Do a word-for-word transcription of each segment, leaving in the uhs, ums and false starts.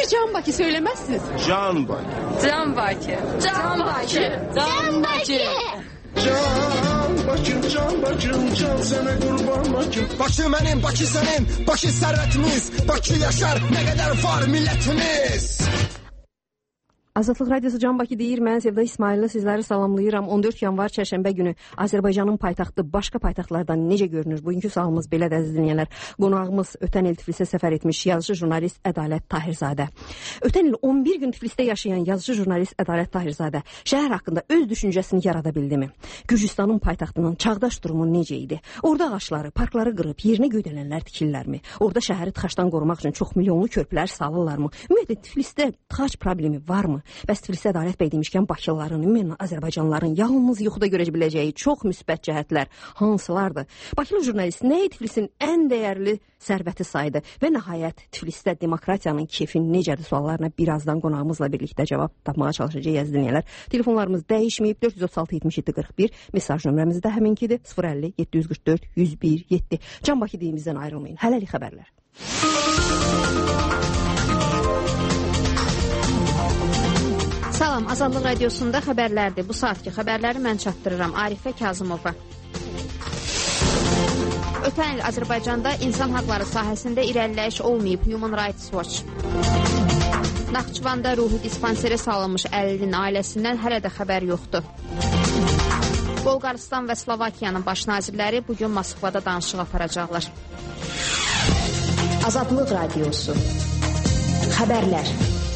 Niye Can Baki söylemezsiniz? Can Baki. Can Baki. Can Baki. Can Baki. Can Bakım, Can Bakım, Can sana kurban Bakım. Bakı benim, Bakı senin, Bakı servetimiz, Bakı yaşar, ne kadar var milletimiz. Azadlıq Radiosu Can Bakı deyir, mən Sevda İsmail'lə sizləri salamlayıram. on dörd yanvar çərşənbə günü Azərbaycanın paytaxtı başqa paytaxtlardan necə görünür? Bugünkü sualımız belədir, əziz dinləyənlər. Qonağımız ötən il Tiflisə səfər etmiş yazıcı jurnalist Ədalət Tahirzadə. Ötən il on bir gün Tiflisdə yaşayan yazıcı jurnalist Ədalət Tahirzadə şəhər haqqında öz düşüncəsini yarada bildimi? Gürcüstanın paytaxtının çağdaş durumu necə idi? Orada ağaçları, parkları qırıb yerinə göydələnlər tikirlərmi? Orada şəhəri tıxacdan qorumaq üçün çox milyonlu körpülər salırlarmı? Ümumiyyətlə Tiflisdə tıxac problemi varmı? Bəs Tiflisdə Ədalət bəy demişkən Bakılıların, ümumən Azərbaycanlıların yalnız yuxuda görə biləcəyi çox müsbət cəhətlər hansılardır? Bakılı jurnalist nəyi Tiflisin ən dəyərli sərvəti saydı və nəhayət Tiflisdə demokratiyanın kefi necədir suallarına birazdan qonağımızla birlikdə cavab tapmağa çalışacağıq, əziz dinləyənlər. Telefonlarımız dəyişməyib, dörd yüz otuz altı yetmiş yeddi qırx bir, mesaj nömrəmiz də həminkidir, sıfır əlli yeddi yüz qırx dörd yüz bir yeddi. Can Bakı deyimizdən ayrılmayın. Hələlik xəbərlər. Salam, Azadlıq Radiosunda xəbərlərdir. Bu saatki xəbərləri mən çatdırıram. Arifə Kazımova. Ötən il Azərbaycanda insan haqları sahəsində irəliləyiş olmayıb. Human Rights Watch. Naxçıvanda ruhi dispanseri salınmış əlilin ailəsindən hələ də xəbər yoxdur. Bolqarıstan və Slovakiyanın baş nazirləri bugün Moskvada danışıq aparacaqlar. Azadlıq Radiosu. Xəbərlər.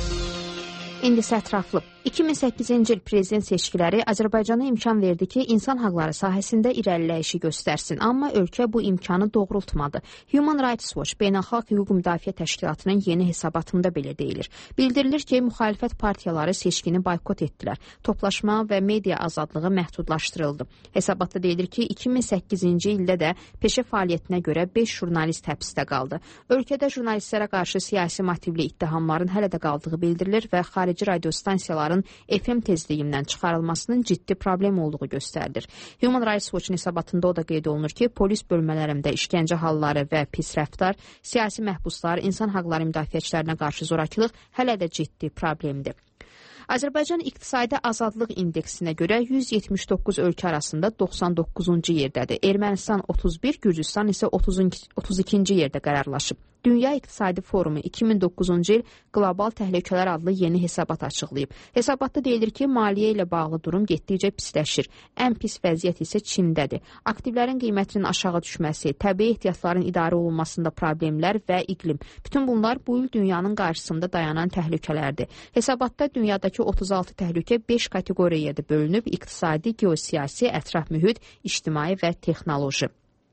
İndi isə ətraflı. iki min səkkizinci il prezident seçkiləri Azərbaycana imkan verdi ki, insan haqları sahəsində irəliləyişi göstərsin, amma ölkə bu imkanı doğrultmadı. Human Rights Watch Beynəlxalq Hüquq Müdafiə Təşkilatının yeni hesabatında belə deyilir. Bildirilir ki, müxalifət partiyaları seçkini boykot etdilər. Toplaşma və media azadlığı məhdudlaşdırıldı. Hesabatda deyilir ki, iki min səkkizinci ildə də peşə fəaliyyətinə görə beş jurnalist həbsdə qaldı. Ölkədə jurnalistlərə qarşı siyasi motivli ittihamların hələ də qaldığı bildirilir və xarici radiostansiyaların F M tezliyindən çıxarılmasının ciddi problem olduğu göstərilir. Human Rights Watch-un hesabatında o da qeyd olunur ki, polis bölmələrində işgəncə halları və pis rəftar, siyasi məhbuslar, insan haqları müdafiəçilərinə qarşı zorakılıq hələ də ciddi problemdir. Azərbaycan İqtisadi Azadlıq İndeksinə görə yüz yetmiş doqquz ölkə arasında doxsan doqquzuncu yerdədir. Ermənistan otuz bir, Gürcüstan isə otuz ikinci yerdə qərarlaşıb. Dünya İqtisadi Forumu iki min doqquzuncu il Qlobal Təhlükələr adlı yeni hesabat açıqlayıb. Hesabatda deyilir ki, maliyyə ilə bağlı durum getdikcə pisləşir. Ən pis vəziyyət isə Çindədir. Aktivlərin qiymətinin aşağı düşməsi, təbii ehtiyatların idarə olunmasında problemlər və iqlim. Bütün bunlar bu il dünyanın qarşısında dayanan təhlükələrdir. Hesabatda dünyadakı otuz altı təhlükə beş kateqoriyaya bölünüb: iqtisadi, geosiyasi, ətraf mühit, ictimai və texnoloji.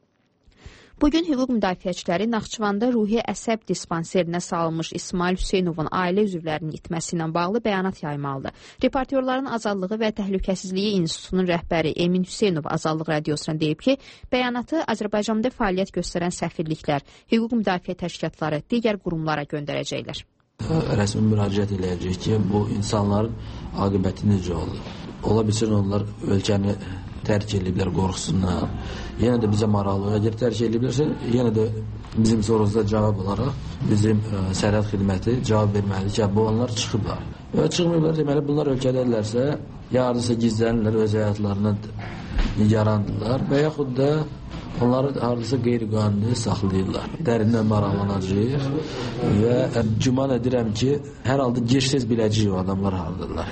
Bugün hüquq müdafiəçiləri Naxçıvanda ruhi əsəb dispanserinə salınmış İsmail Hüseynovun ailə üzvlərinin itməsi ilə bağlı bəyanat yaymalıdır. Reportyorların Azadlığı və Təhlükəsizliyi İnstitutunun rəhbəri Emin Hüseynov Azadlıq Radiosuna deyib ki, bəyanatı Azərbaycanda fəaliyyət göstərən səfirliklər, hüquq müdafiə təşkilatları, digər qurumlara göndərəcəklər. Rəsmi müraciət eləyəcək ki, bu insanların aqibəti necə olur? Ola bilsin onlar ölkəni tərk ediblər qorxusundan. Yenə də bizə maraqlı. Əgər tərk ediblərsə, yenə də bizim sorumuza cavab olaraq bizim ə, sərhəd xidməti cavab verməlidir ki, bu onlar çıxıblar. Və çıxmayıblar, deməli bunlar ölkədədirlərsə, ya hardasa gizlənirlər, öz həyatlarına nigarandırlar və yaxud da onları hardasa qeyri-qanuni saxlayırlar. Dərindən maraqlanacaq və güman edirəm ki, hər halda gec-tez biləcəyik o adamlar hardadırlar.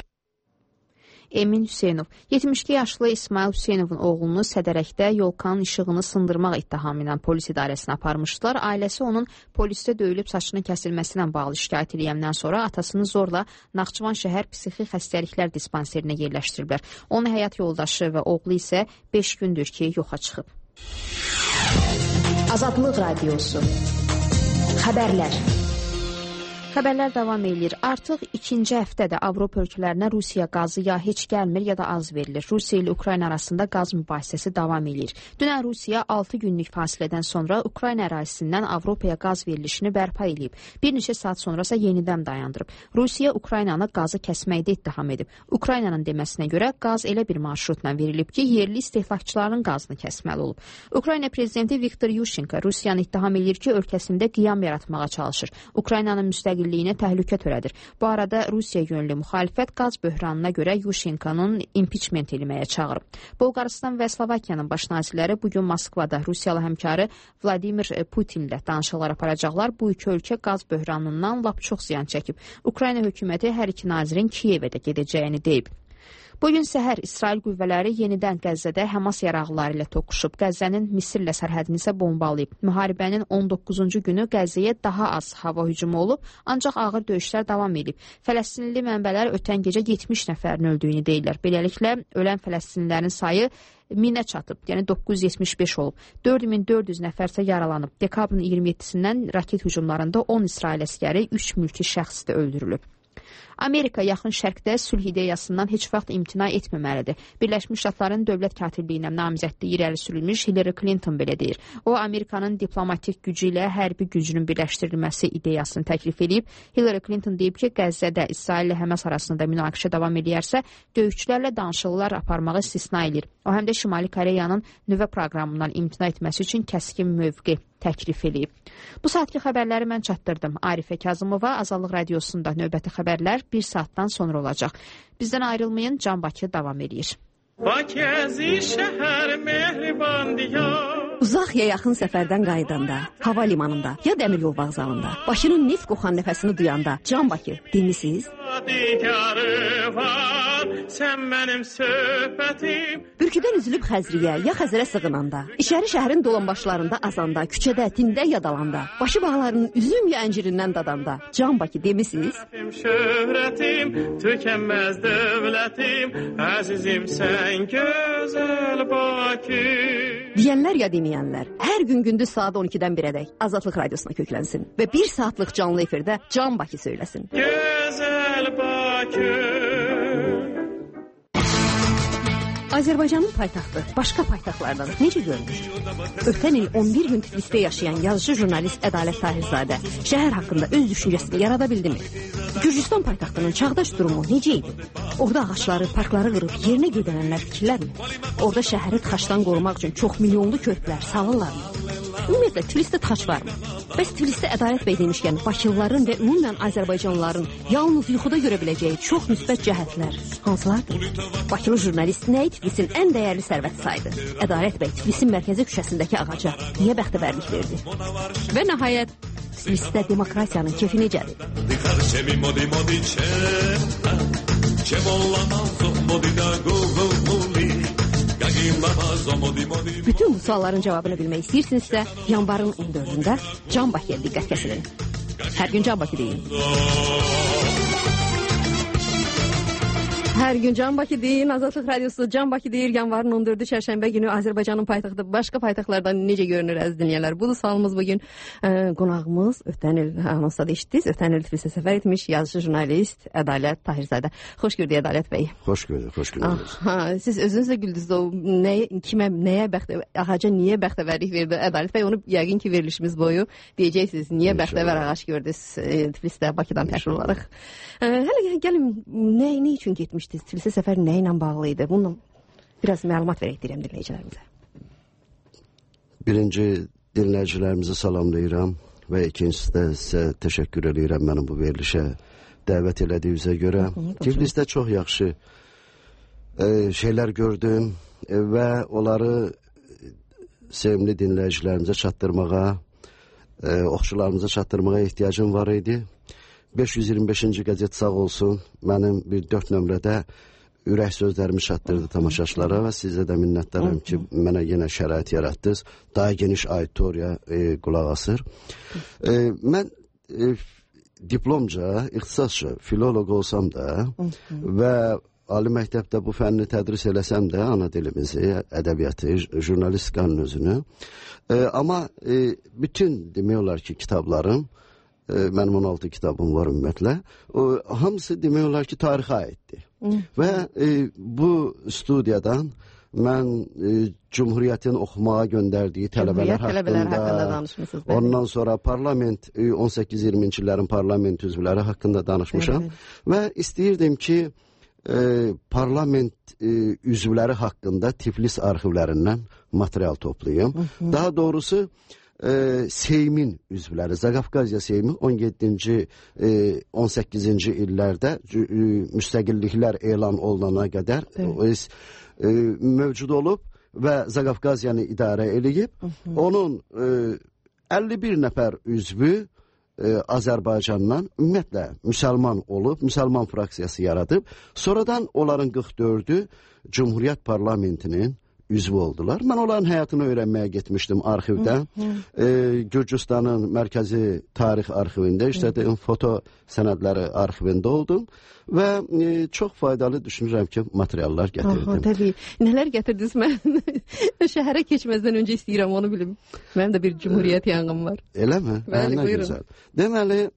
Emin Hüseynov, yetmiş iki yaşlı İsmail Hüseynovun oğlunu Sədərəkdə yolkanın işığını sındırmaq ittihamı ilə polis idarəsinə aparmışdılar. Ailəsi onun polisdə döyülüb saçının kəsilməsinə bağlı şikayət edəndən sonra atasını zorla Naxçıvan şəhər psixi xəstəliklər dispanserinə yerləşdiriblər. Onun həyat yoldaşı və oğlu isə beş gündür ki, yoxa çıxıb. Azadlıq Radiosu. Xəbərlər. Xəbərlər davam edir. Artıq ikinci həftədə Avropa ölkələrinə Rusiya qazı ya heç gəlmir, ya da az verilir. Rusiya ilə Ukrayna arasında qaz mübahisəsi davam edir. Dünən Rusiya altı günlük fasilədən sonra Ukrayna ərazisindən Avropaya qaz verilişini bərpa edib. Bir neçə saat sonra isə yenidən dayandırıb. Rusiya Ukraynanı qazı kəsməkdə ittiham edib. Ukraynanın deməsinə görə qaz elə bir marşrutla verilib ki, yerli istehlakçıların qazını kəsməli olub. Ukrayna prezidenti Viktor Yushchenko Rusiyanı ittiham edir ki, ölkəsində qiyam yaratmağa çalışır. Ukraynanın müstəqil müstəqilliyinə təhlükə törədir. Bu arada Rusiya yönlü müxalifət qaz böhranına görə Yushchenkonun impichment eləməyə çağırıb. Bolqarıstan və Slovakiyanın baş nazirləri bugün Moskvada Rusiyalı həmkarı Vladimir Putinlə danışıqlar aparacaqlar. Bu iki ölkə qaz böhranından lap çox ziyan çəkib. Ukrayna hökuməti hər iki nazirin Kiyevə də gedəcəyini deyib. Bugün səhər İsrail qüvvələri yenidən Qəzzədə Həmas yaraqlıları ilə toqquşub. Qəzzənin Misirlə sərhədini isə bombalayıb. Müharibənin on doqquzuncu günü Qəzzəyə daha az hava hücumu olub, ancaq ağır döyüşlər davam edib. Fələstinli mənbələr ötən gecə yetmiş nəfərin öldüyünü deyirlər. Beləliklə, ölən fələstinlilərin sayı minə çatıb, yəni doqquz yüz yetmiş beş olub. dörd min dörd yüz nəfər isə yaralanıb. Dekabrın iyirmi yeddisindən raket hücumlarında on İsrail əskəri, üç mülki şəxs də öldürülüb. Amerika yaxın şərqdə sülh ideyasından heç vaxt imtina etməməlidir. Birləşmiş Ştatların dövlət katibliyinə namizədliyi irəli sürülmüş Hillary Clinton belə deyir. O, Amerikanın diplomatik gücü ilə hərbi gücünün birləşdirilməsi ideyasını təklif edib. Hillary Clinton deyib ki, Qəzzədə İsrail ilə Həmas arasında münaqişə davam edərsə, döyüşçülərlə danışıqlar aparmağı istisna edir. O, həm də Şimali Koreyanın nüvə proqramından imtina etməsi üçün kəskin mövqe təklif edib. Bu saatki xəbərləri mən çatdırdım. Arifə Kazımova, Azadlıq Radiosunda növbəti xəbərlər bir saatdan sonra olacaq. Bizdən ayrılmayın, Can Bakı davam edir. Uzaq ya yaxın səfərdən qayıdanda, hava limanında ya dəmir yol vağzalında, Bakının neft qoxan nəfəsini duyanda, Can Bakı dinlisiz? Sən mənim söhbətim. Bürküdən üzülüb Xəzriyə ya Xəzərə sığınanda, içəri şəhərin dolanbaşlarında azanda, küçədə, tində yadalanda, başı bağlarının üzüm ya əncirindən dadanda, Can Bakı demisiniz? Şöhrətim, tükənməz dövlətim, əzizim sən gözəl Bakı. Deyənlər ya deməyənlər, hər gün gündüz saat on ikidən birədək Azadlıq Radiosuna köklənsin və bir saatlıq canlı efirdə Can Bakı söyləsin. Gözəl Bakı. Azərbaycanın paytaxtı başqa paytaxtlardan necə görünür? Ötən il on bir gün Tiflisdə yaşayan yazıcı jurnalist Ədalət Tahirzadə şəhər haqqında öz düşüncəsini yarada bildimi? Gürcüstan paytaxtının çağdaş durumu necə idi? Orada ağaçları, parkları qırıb yerinə gedənlər fikirlərmi? Orada şəhəri tıxaçdan qorumaq üçün çox milyonlu körpülər salırlarmı? Ümumiyyətlə, Tiflisdə tıxaç varmı? Bəs Tiflisdə Ədalət bəy demişkən, Bakılıların və ümumən Azərbaycanlıların yalnız yuxuda görə biləcəyi çox müsbət cəhətlər hansılardır? Bakılı jurnalist nəyi Tiflisin ən dəyərli sərvət saydı? Ədalət bəy Tiflisin mərkəzi küçəsindəki ağaca niyə bəxtəvərlik verdi? Və nəhayət, Tiflisdə demokratiyanın kefi necədir? Bütün bu sualların cavabını bilmək istəyirsinizsə, yanvarın on dördündə Can Bakıya diqqət kəsilin. Hər gün Can Bakı deyin. Hər gün Can Bakı deyin. Azadlıq Radiosu Can Bakı deyir. Yanvarın on dördü çərşənbə günü Azərbaycanın paytaxtı başqa paytaxtlardan necə görünür əziz dinləyənlər? Budur sualımız bugün. E, qonağımız ötən il anonsda da eşitdiniz. Ötən il Tiflisə səfər etmiş yazıcı jurnalist Ədalət Tahirzadə. Xoş gördük Ədalət bəy. Xoş gördük, xoş gördük. Siz özünüz də güldünüz o nəyə, kimə, nəyə bəxtə, ağaca niyə bəxtəvərlik verdi Ədalət bəy? Onu yəqin ki verilişimiz boyu deyəcəksiniz. Niyə bəxtəvər ağac gördünüz e, Tiflisdə, Bakıdan fərqli olaraq? E, hələ gəlin nə, nə üçün getmiş? Tiflisə səfər nə ilə bağlı idi? Bununla biraz məlumat verək deyirəm dinləyicilərimizə. Birinci dinləyicilərimizi salamlayıram və ikincisi də sizə təşəkkür edirəm mənim bu verilişə dəvət elədiyinizə görə. Tiflisdə çox yaxşı e, şeylər gördüm e, və onları sevimli dinləyicilərimizə çatdırmağa, e, oxşularımıza çatdırmağa ehtiyacım var idi. beş yüz iyirmi beşinci qəzet sağ olsun, mənim bir dörd nömrədə ürək sözlərimi çatdırdı tamaşaçılara və sizə də minnətdaram ki, mənə yenə şərait yaratdınız. Daha geniş auditoriya e, qulaq asır. E, mən e, diplomca, ixtisasca filoloq olsam da və ali məktəbdə bu fənni tədris eləsəm də ana dilimizi, ədəbiyyatı, jurnalistikanın özünü. E, amma e, bütün demək olar ki, kitablarım, mənim on altı kitabım var ümumiyyətlə. O, hamısı demək olar ki, tarixə aiddir. Və e, bu studiyadan mən e, Cumhuriyyətin oxumağa göndərdiyi tələbələr haqqında, haqqında ondan sonra parlament, e, on səkkiz iyirminci illərin parlament üzvləri haqqında danışmışam. Evet. Və istəyirdim ki, e, parlament e, üzvləri haqqında Tiflis arxivlərindən material toplayım. Hı -hı. Daha doğrusu, e, Seymin üzvləri, Zaqafqaziya Seymi on yeddinci e, on səkkizinci illərdə e, müstəqilliklər elan olunana qədər o, e, mövcud olub və Zaqafqaziyanı idarə eləyib. Hı -hı. Onun e, əlli bir nəfər üzvü e, Azərbaycandan ümumiyyətlə müsəlman olub, müsəlman fraksiyası yaradıb. Sonradan onların qırx dördü Cumhuriyyət Parlamentinin üzvü oldular. Mən onların həyatını öyrənməyə getmişdim arxivdə. E, Gürcüstanın mərkəzi tarix arxivində işlədim, foto sənədləri arxivində oldum və e, çox faydalı düşünürəm ki, materiallar gətirdim. Aha, təbii. Nələr gətirdiniz? Mən şəhərə keçməzdən öncə istəyirəm onu bilim. Mənim də bir Cumhuriyyət yanğım var. Elə mi? Bəli, nə buyurun. Gözəl. Deməli,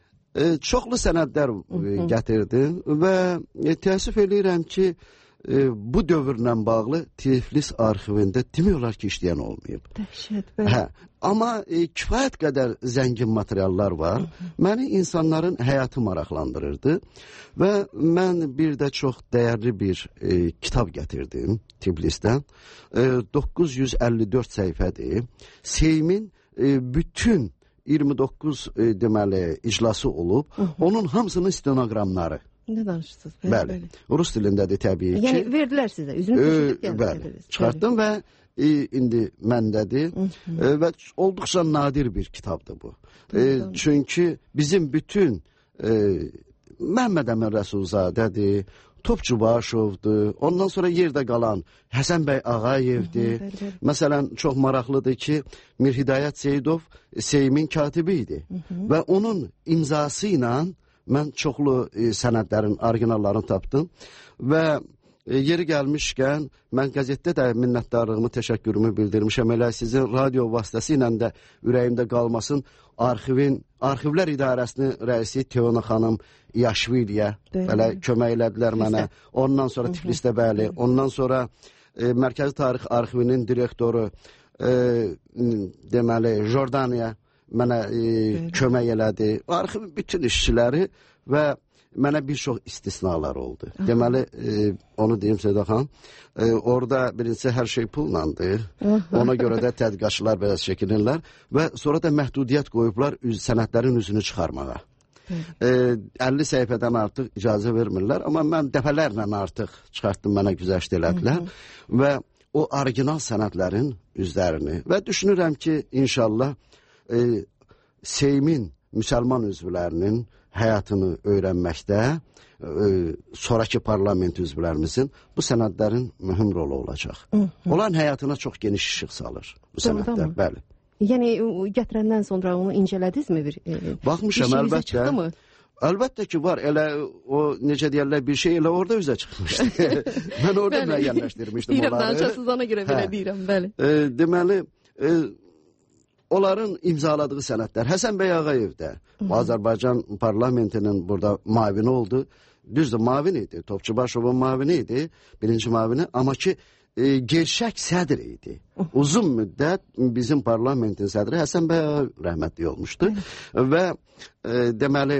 e, çoxlu sənədlər e, gətirdim və e, təəssüf eləyirəm ki, E, bu dövrlə bağlı Tiflis arxivində demək olar ki, işləyən olmayıb. Dəhşət, bəli. Hə, amma e, kifayət qədər zəngin materiallar var. Hı -hı. Məni insanların həyatı maraqlandırırdı və mən bir də çox dəyərli bir e, kitab gətirdim Tiflisdən. E, doqquz yüz əlli dörd səhifədir. Seymin e, bütün iyirmi doqquz e, deməli iclası olub, Hı -hı. onun hamısının stenoqramları. Nə danışırsınız? Bəli, bəli. Rus dilindədir təbii ki. Yəni verdilər sizə, üzünü tutub gəldi. Bəli, çıxartdım və e, indi məndədir e, və olduqca nadir bir kitabdır bu. E, çünki bizim bütün e, Məhəmməd Əmin Rəsulzadədir, Topçu Başovdur, ondan sonra yerdə qalan Həsən bəy Ağayevdir. Hı -hı, bəli, bəli. Məsələn, çox maraqlıdır ki, Mirhidayət Seyidov Seymin katibi idi Hı -hı. və onun imzası ilə mən çoxlu e, sənədlərin orijinallarını tapdım və e, yeri gəlmişkən mən qəzetdə də minnətdarlığımı, təşəkkürümü bildirmişəm. Elə sizin radio vasitəsilə də ürəyimdə qalmasın arxivin, Arxivlər İdarəsinin rəisi Teona xanım Yaşviliyə belə kömək elədilər mənə. Ondan sonra Tiflisdə bəli, ondan sonra e, Mərkəzi Tarix Arxivinin direktoru e, deməli Jordaniya mənə e, kömək elədi. Arxivin bütün işçiləri və mənə bir çox istisnalar oldu. Aha. Deməli, e, onu deyim Seda xan, e, orada birincisi hər şey pullandır. Ona görə də tədqiqatçılar belə çəkinirlər və sonra da məhdudiyyət qoyublar üz, sənədlərin üzünü çıxarmağa. E, əlli səhifədən artıq icazə vermirlər, amma mən dəfələrlə artıq çıxartdım, mənə güzəşt elədilər və o orijinal sənədlərin üzlərini və düşünürəm ki, inşallah E, Seymin müsəlman üzvlərinin həyatını öyrənməkdə e, sonraki parlament üzvlərimizin bu sənədlərin mühüm rolu olacaq. Hı -hı. Onların həyatına çox geniş işıq salır bu sənədlər. Bəli. Yəni gətirəndən sonra onu incələdinizmi bir? E, Baxmışam, bir əlbəttə. Əlbəttə ki, var. Elə o necə deyirlər, bir şey elə orada üzə çıxmışdı. Mən orada müəyyənləşdirmişdim onları. Deyirəm, danışasınız, ona görə belə deyirəm, bəli. E, deməli, e, onların imzaladığı sənədlər Həsən bəy Ağayev də Azərbaycan parlamentinin burada mavini oldu. Düzdür, mavin idi. Topçu Başovun mavini idi. Birinci mavini. Amma ki e, gerçək sədr idi. Uzun müddət bizim parlamentin sədri Həsən bəy rəhmətli olmuşdu. Və e, deməli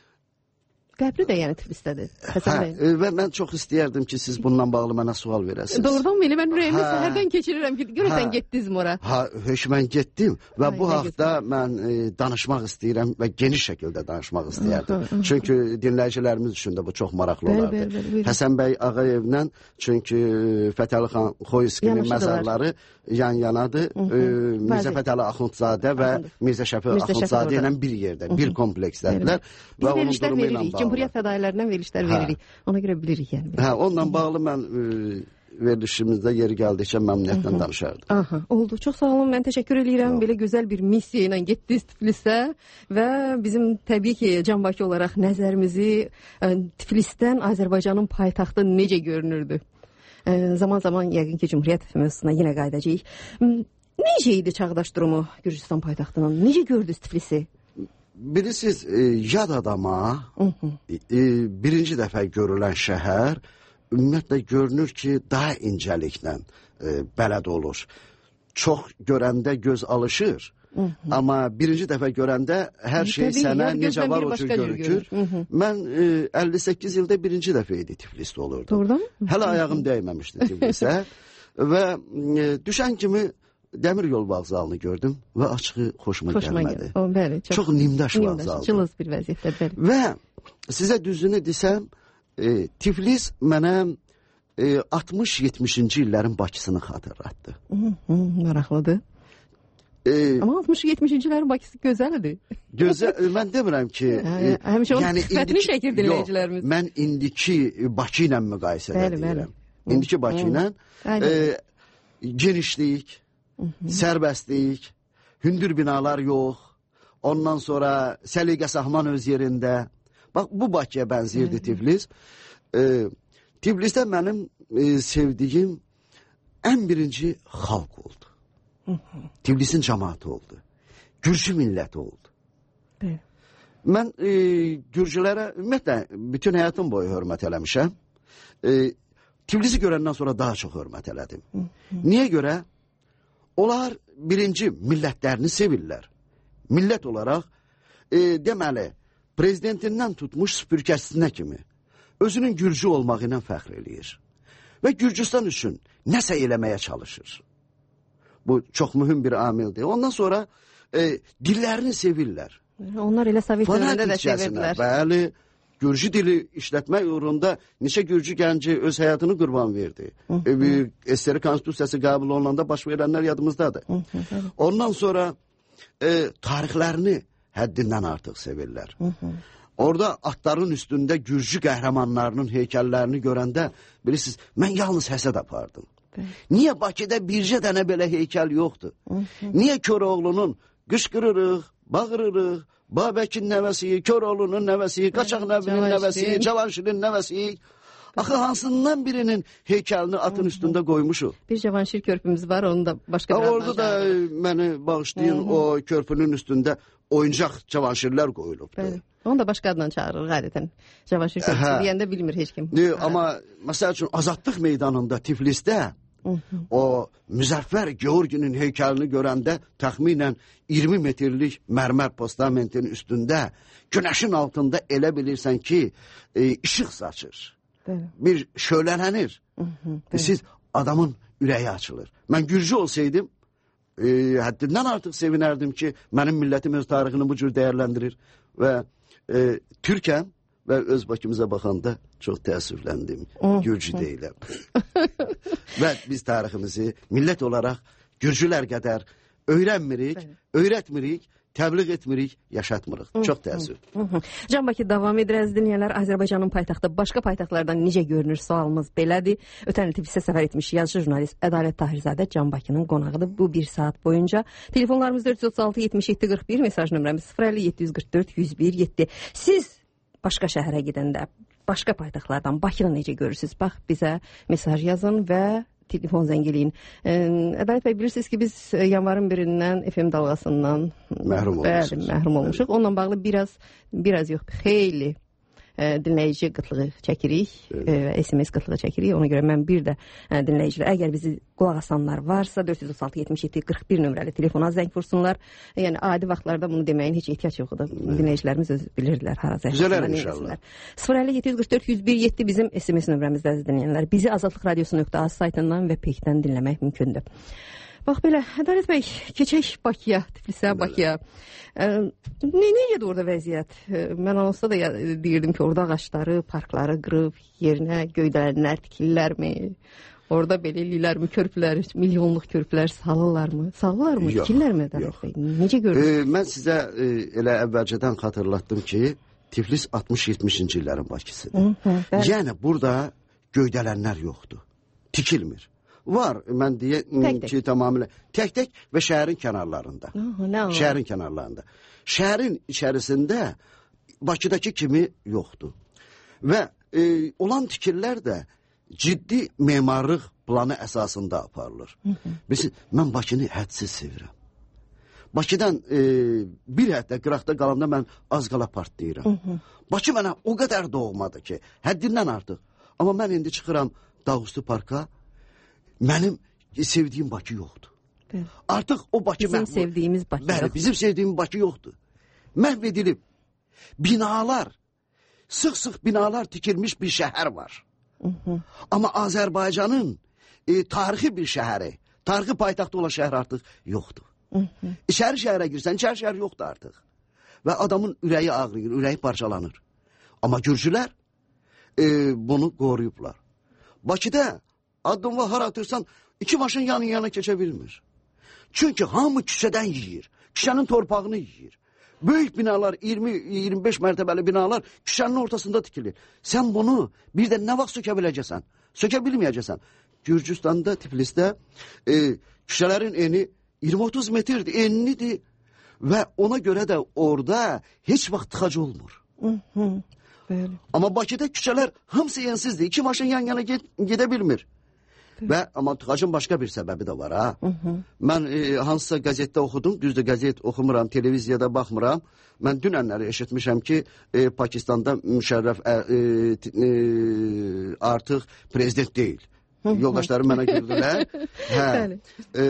Qəbri də yəni Tiflisdədir. Həsən bəy. Hə, və mən çox istəyərdim ki, siz bununla bağlı mənə sual verəsiniz. Doğrudan belə mən ürəyimdə səhərdən keçirirəm ki, görəsən getdinizmi ora? Ha, höş mən getdim və Ay, bu haqda mən e, danışmaq istəyirəm və geniş şəkildə danışmaq istəyərdim. Aha, aha. Çünki dinləyicilərimiz üçün də bu çox maraqlı bəl, olardı. Bəl, bəl, Həsən bəy Ağayevlə çünki Fətəli xan Xoyskinin məzarları yan-yanadır. E, Mirzə Fətəli Axundzadə və Mirzə Şəfi Axundzadə ilə bir yerdə, bir kompleksdədirlər və onun durumu ilə bağlı. Cumhuriyyət fədailərindən verilişlər veririk. Ona görə bilirik yəni. Hə, onunla bağlı mən e, verilişimizdə yeri gəldikcə məmnuniyyətlə danışardım. Aha, oldu. Çox sağ olun. Mən təşəkkür edirəm. Belə gözəl bir missiya ilə getdiniz Tiflisə və bizim təbii ki, Can Bakı olaraq nəzərimizi e, Tiflisdən Azərbaycanın paytaxtı necə görünürdü? E, zaman-zaman yəqin ki, Cumhuriyyət mövzusuna yenə qayıdacağıq. Necə idi çağdaş durumu Gürcüstan paytaxtının? Necə gördünüz Tiflisi? Bilirsiniz, e, yad adama e, birinci dəfə görülən şəhər ümumiyyətlə görünür ki, daha incəliklə e, bələd olur. Çox görəndə göz alışır, Hı -hı. amma birinci dəfə görəndə hər şey Təbii, sənə necə var o cür görükür. Mən e, əlli səkkiz ildə birinci dəfə idi Tiflisdə olurdu. Doğrudan? Hələ ayağım dəyməmişdi Tiflisə və e, düşən kimi Dəmir yol vağzalını gördüm və açığı xoşuma, xoşuma gəlmədi. O, bəli, çox, çox nimdaş vağzaldır. Cılız bir vəziyyətdə, bəli. Və sizə düzünü desəm, e, Tiflis mənə e, altmış yetmişinci illərin Bakısını xatırlatdı. Hı, hı, maraqlıdır. E, Amma altmış yetmişinci illərin Bakısı gözəldir. Gözəl, mən demirəm ki... Yəni, e, həmişə onun yəni sifətini çəkir dinləyicilərimiz. Yox, mən indiki Bakı ilə müqayisədə bəli, deyirəm. Bəli. İndiki Bakı ilə e, genişlik, sərbəstlik, hündür binalar yox, ondan sonra səliqə sahman öz yerində. Bax, bu Bakıya bənziyirdi Tiflis. E, Tiflisdə mənim e, sevdiyim ən birinci xalq oldu. Tiflisin cəmaatı oldu. Gürcü milləti oldu. Bəli. Mən e, Gürcülərə ümumiyyətlə bütün həyatım boyu hörmət eləmişəm. E, Tiflisi görəndən sonra daha çox hörmət elədim. Niyə görə? Onlar birinci millətlərini sevirlər. Millət olaraq e, deməli prezidentindən tutmuş süpürgəsinə kimi özünün Gürcü olmağı ilə fəxr eləyir. Və Gürcüstan üçün nəsə eləməyə çalışır. Bu çox mühüm bir amildir. Ondan sonra e, dillərini sevirlər. Onlar elə Sovet dövründə də sevirdilər. Bəli, Gürcü dili işlətmək uğrunda neçə Gürcü gənci öz həyatını qurban verdi. E, bir S R Konstitusiyası qəbul olunanda baş verənlər yadımızdadır. Hı -hı. Ondan sonra e, tarixlərini həddindən artıq sevirlər. Hı -hı. Orada atların üstündə Gürcü qəhrəmanlarının heykəllərini görəndə bilirsiniz, mən yalnız həsəd apardım. Bəli. Niyə Bakıda bircə dənə belə heykəl yoxdur? Hı -hı. Niyə Köroğlunun qışqırırıq, bağırırıq, Babəkin nəvəsiyik, Köroğlunun nəvəsiyik, Qaçaq Nəbinin nəvəsiyik, Cavanşirin nəvəsiyik. Axı hansından birinin heykəlini atın üstündə qoymuşuq? Bir Cavanşir körpümüz var, onu da başqa bir Orada da məni bağışlayın, Hı -hı. o körpünün üstündə oyuncaq Cavanşirlər qoyulubdur. Bəli. Onu da başqa adından çağırırıq adətən. Cavanşir körpüsü deyəndə bilmir heç kim. De, amma məsəl üçün Azadlıq meydanında Tiflisdə Hı -hı. o Müzəffər Georginin heykəlini görəndə təxminən iyirmi metrlik mərmər postamentin üstündə günəşin altında elə bilirsən ki e, işıq saçır. Bəli. Bir şölələnir. Hı -hı, siz adamın ürəyi açılır. Mən Gürcü olsaydım e, həddindən artıq sevinərdim ki mənim millətim öz tarixini bu cür dəyərləndirir və e, Türkəm və öz Bakımıza baxanda çox təəssüfləndim. Gürcü deyiləm. Və biz tariximizi millət olaraq Gürcülər qədər öyrənmirik, öyrətmirik, təbliğ etmirik, yaşatmırıq. Çox təəssüf. Can Bakı davam edir, əziz dinləyənlər. Azərbaycanın paytaxtı başqa paytaxtlardan necə görünür sualımız belədir. Ötən il Tiflisə səfər etmiş yazıcı jurnalist Ədalət Tahirzadə Can Bakının qonağıdır bu bir saat boyunca. Telefonlarımız dörd yüz otuz altı yetmiş yeddi qırx bir, mesaj nömrəmiz sıfır əlli yeddi yüz qırx dörd yüz bir yeddi. Siz başqa şəhərə gedəndə, başqa paytaxtlardan Bakını necə görürsünüz? Bax, bizə mesaj yazın və telefon zəng eləyin. Ədalət bəy, bilirsiniz ki, biz yanvarın birindən F M dalğasından məhrum olmuşuq. Məhrum olmuşuq. Onunla bağlı biraz, biraz yox, xeyli e, dinləyici qıtlığı çəkirik və S M S qıtlığı çəkirik. Ona görə mən bir də e, dinləyicilər, əgər bizi qulaq asanlar varsa dörd yüz otuz altı yetmiş yeddi qırx bir nömrəli telefona zəng vursunlar. Yəni adi vaxtlarda bunu deməyin heç ehtiyac yoxdur. Dinləyicilərimiz öz bilirdilər hara zəng vursunlar. Güzələr inşallah. sıfır əlli yeddi yüz qırx dörd yüz bir yeddi bizim S M S nömrəmizdə əziz dinləyənlər. Bizi azadlıq radiosu nöqtə az saytından və Peyk-dən dinləmək mümkündür. Bax belə, Ədalət bəy, keçək Bakıya, Tiflisə, Bakıya. E, ne, necədir orada vəziyyət? E, mən olsa da ya, deyirdim ki, orada ağaçları, parkları qırıb, yerinə göydələnlər tikirlərmi? Orada belə eləyirlərmi, körpülər, milyonluq körpülər salırlarmı? Salırlarmı, tikirlərmi Ədalət bəy? Necə görürsünüz? E, mən sizə e, elə əvvəlcədən xatırlatdım ki, Tiflis altmış yetmişinci illərin Bakısıdır. Hı -hı, yəni burada göydələnlər yoxdur, tikilmir. Var, mən deyəm ki, tamamilə tək-tək və şəhərin kənarlarında. Aha, şəhərin kənarlarında. Şəhərin içərisində Bakıdakı kimi yoxdur. Və e, olan tikirlər də ciddi memarlıq planı əsasında aparılır. Bilsin, mən Bakını hədsiz sevirəm. Bakıdan e, bir həftə qıraqda qalanda mən az qala partlayıram. Hı -hı. Bakı mənə o qədər doğmadı ki, həddindən artıq. Amma mən indi çıxıram Dağüstü Parka, mənim sevdiyim Bakı yoxdur. Bəli. Artıq o Bakı bizim məhv... sevdiyimiz Bakı Bəli, yoxdur. bizim sevdiyimiz Bakı yoxdur. Məhv edilib. Binalar, sıx-sıx binalar tikilmiş bir şəhər var. Hı -hı. Amma Azərbaycanın e, tarixi bir şəhəri, tarixi paytaxtı olan şəhər artıq yoxdur. İçəri şəhərə girsən, içəri şəhər yoxdur artıq. Və adamın ürəyi ağrıyır, ürəyi parçalanır. Amma Gürcülər e, bunu qoruyublar. Bakıda addımla har atırsan iki maşın yanı yana keçə bilmir. Çünki hamı küçədən yiyir. Küçənin torpağını yiyir. Böyük binalar, iyirmi iyirmi beş mərtəbəli binalar küçənin ortasında tikilir. Sən bunu bir də nə vaxt sökə biləcəksən? Sökə bilməyəcəksən. Gürcüstanda, Tiflisdə e, küçələrin eni iyirmi otuz metrdir, enlidir. Və ona görə də orada heç vaxt tıxac olmur. Hı hı. Bəli. Amma Bakıda küçələr hamısı yensizdir. İki maşın yan yana ged gedə bilmir. Və amma tıxacın başqa bir səbəbi də var ha. Hı hı. Mən e, hansısa qəzetdə oxudum. Düzdür, qəzet oxumuram, televiziyada baxmıram. Mən dünənləri eşitmişəm ki, e, Pakistanda Müşərrəf e, e, artıq prezident deyil. Yoldaşlarım mənə güldülər. Hə. Bəli. E,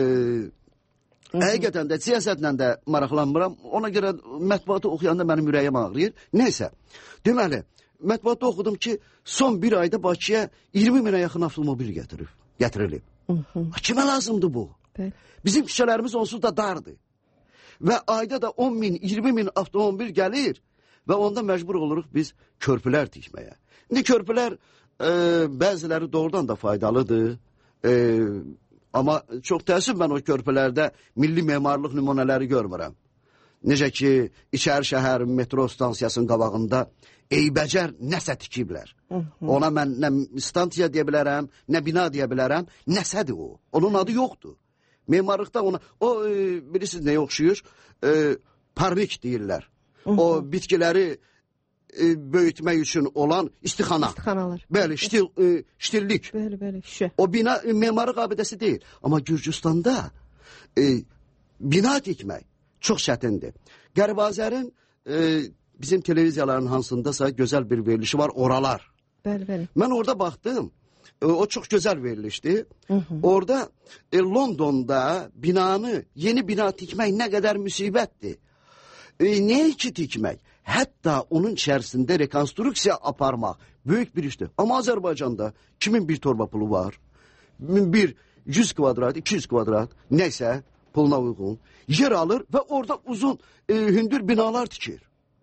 Həqiqətən də siyasətlə də maraqlanmıram. Ona görə mətbuatı oxuyanda mənim ürəyim ağrıyır. Neysə, deməli, mətbuatda oxudum ki, son bir ayda Bakıya iyirmi minə yaxın avtomobil gətirib, gətirilib. Hı -hı. Kimə lazımdır bu? Bəli. Bizim küçələrimiz onsuz da dardır. Və ayda da on min, iyirmi min avtomobil gəlir və onda məcbur oluruq biz körpülər tikməyə. İndi körpülər e, bəziləri doğrudan da faydalıdır. E, Amma çox təəssüf mən o körpülərdə milli memarlıq nümunələri görmürəm. Necə ki, İçəri şəhər metro stansiyasının qabağında eybəcər nəsə tikiblər. Ona mən nə stansiya deyə bilərəm, nə bina deyə bilərəm, nəsədir o. Onun adı yoxdur. Memarlıqda ona, o e, bilirsiniz nəyə oxşuyur? E, parnik deyirlər. O bitkiləri e, böyütmək üçün olan istixana. İstixanalar. Bəli, ştil, e, ştillik. Bəli, bəli, şüşə. O bina e, memarlıq abidəsi deyil. Amma Gürcüstanda e, bina tikmək çox çətindir. Qərib Azərin e, bizim televiziyaların hansındasa gözəl bir verilişi var, oralar. Bəli, bəli. Mən orada baxdım. E, o çox gözəl verilişdi. Hı -hı. Orada e, Londonda binanı, yeni bina tikmək nə qədər müsibətdir. E, nə ki tikmək? Hətta onun içərisində rekonstruksiya aparmaq böyük bir işdir. Amma Azərbaycanda kimin bir torba pulu var? Bir yüz kvadrat, iki yüz kvadrat, neysə puluna uyğun yer alır və orada uzun e, hündür binalar tikir.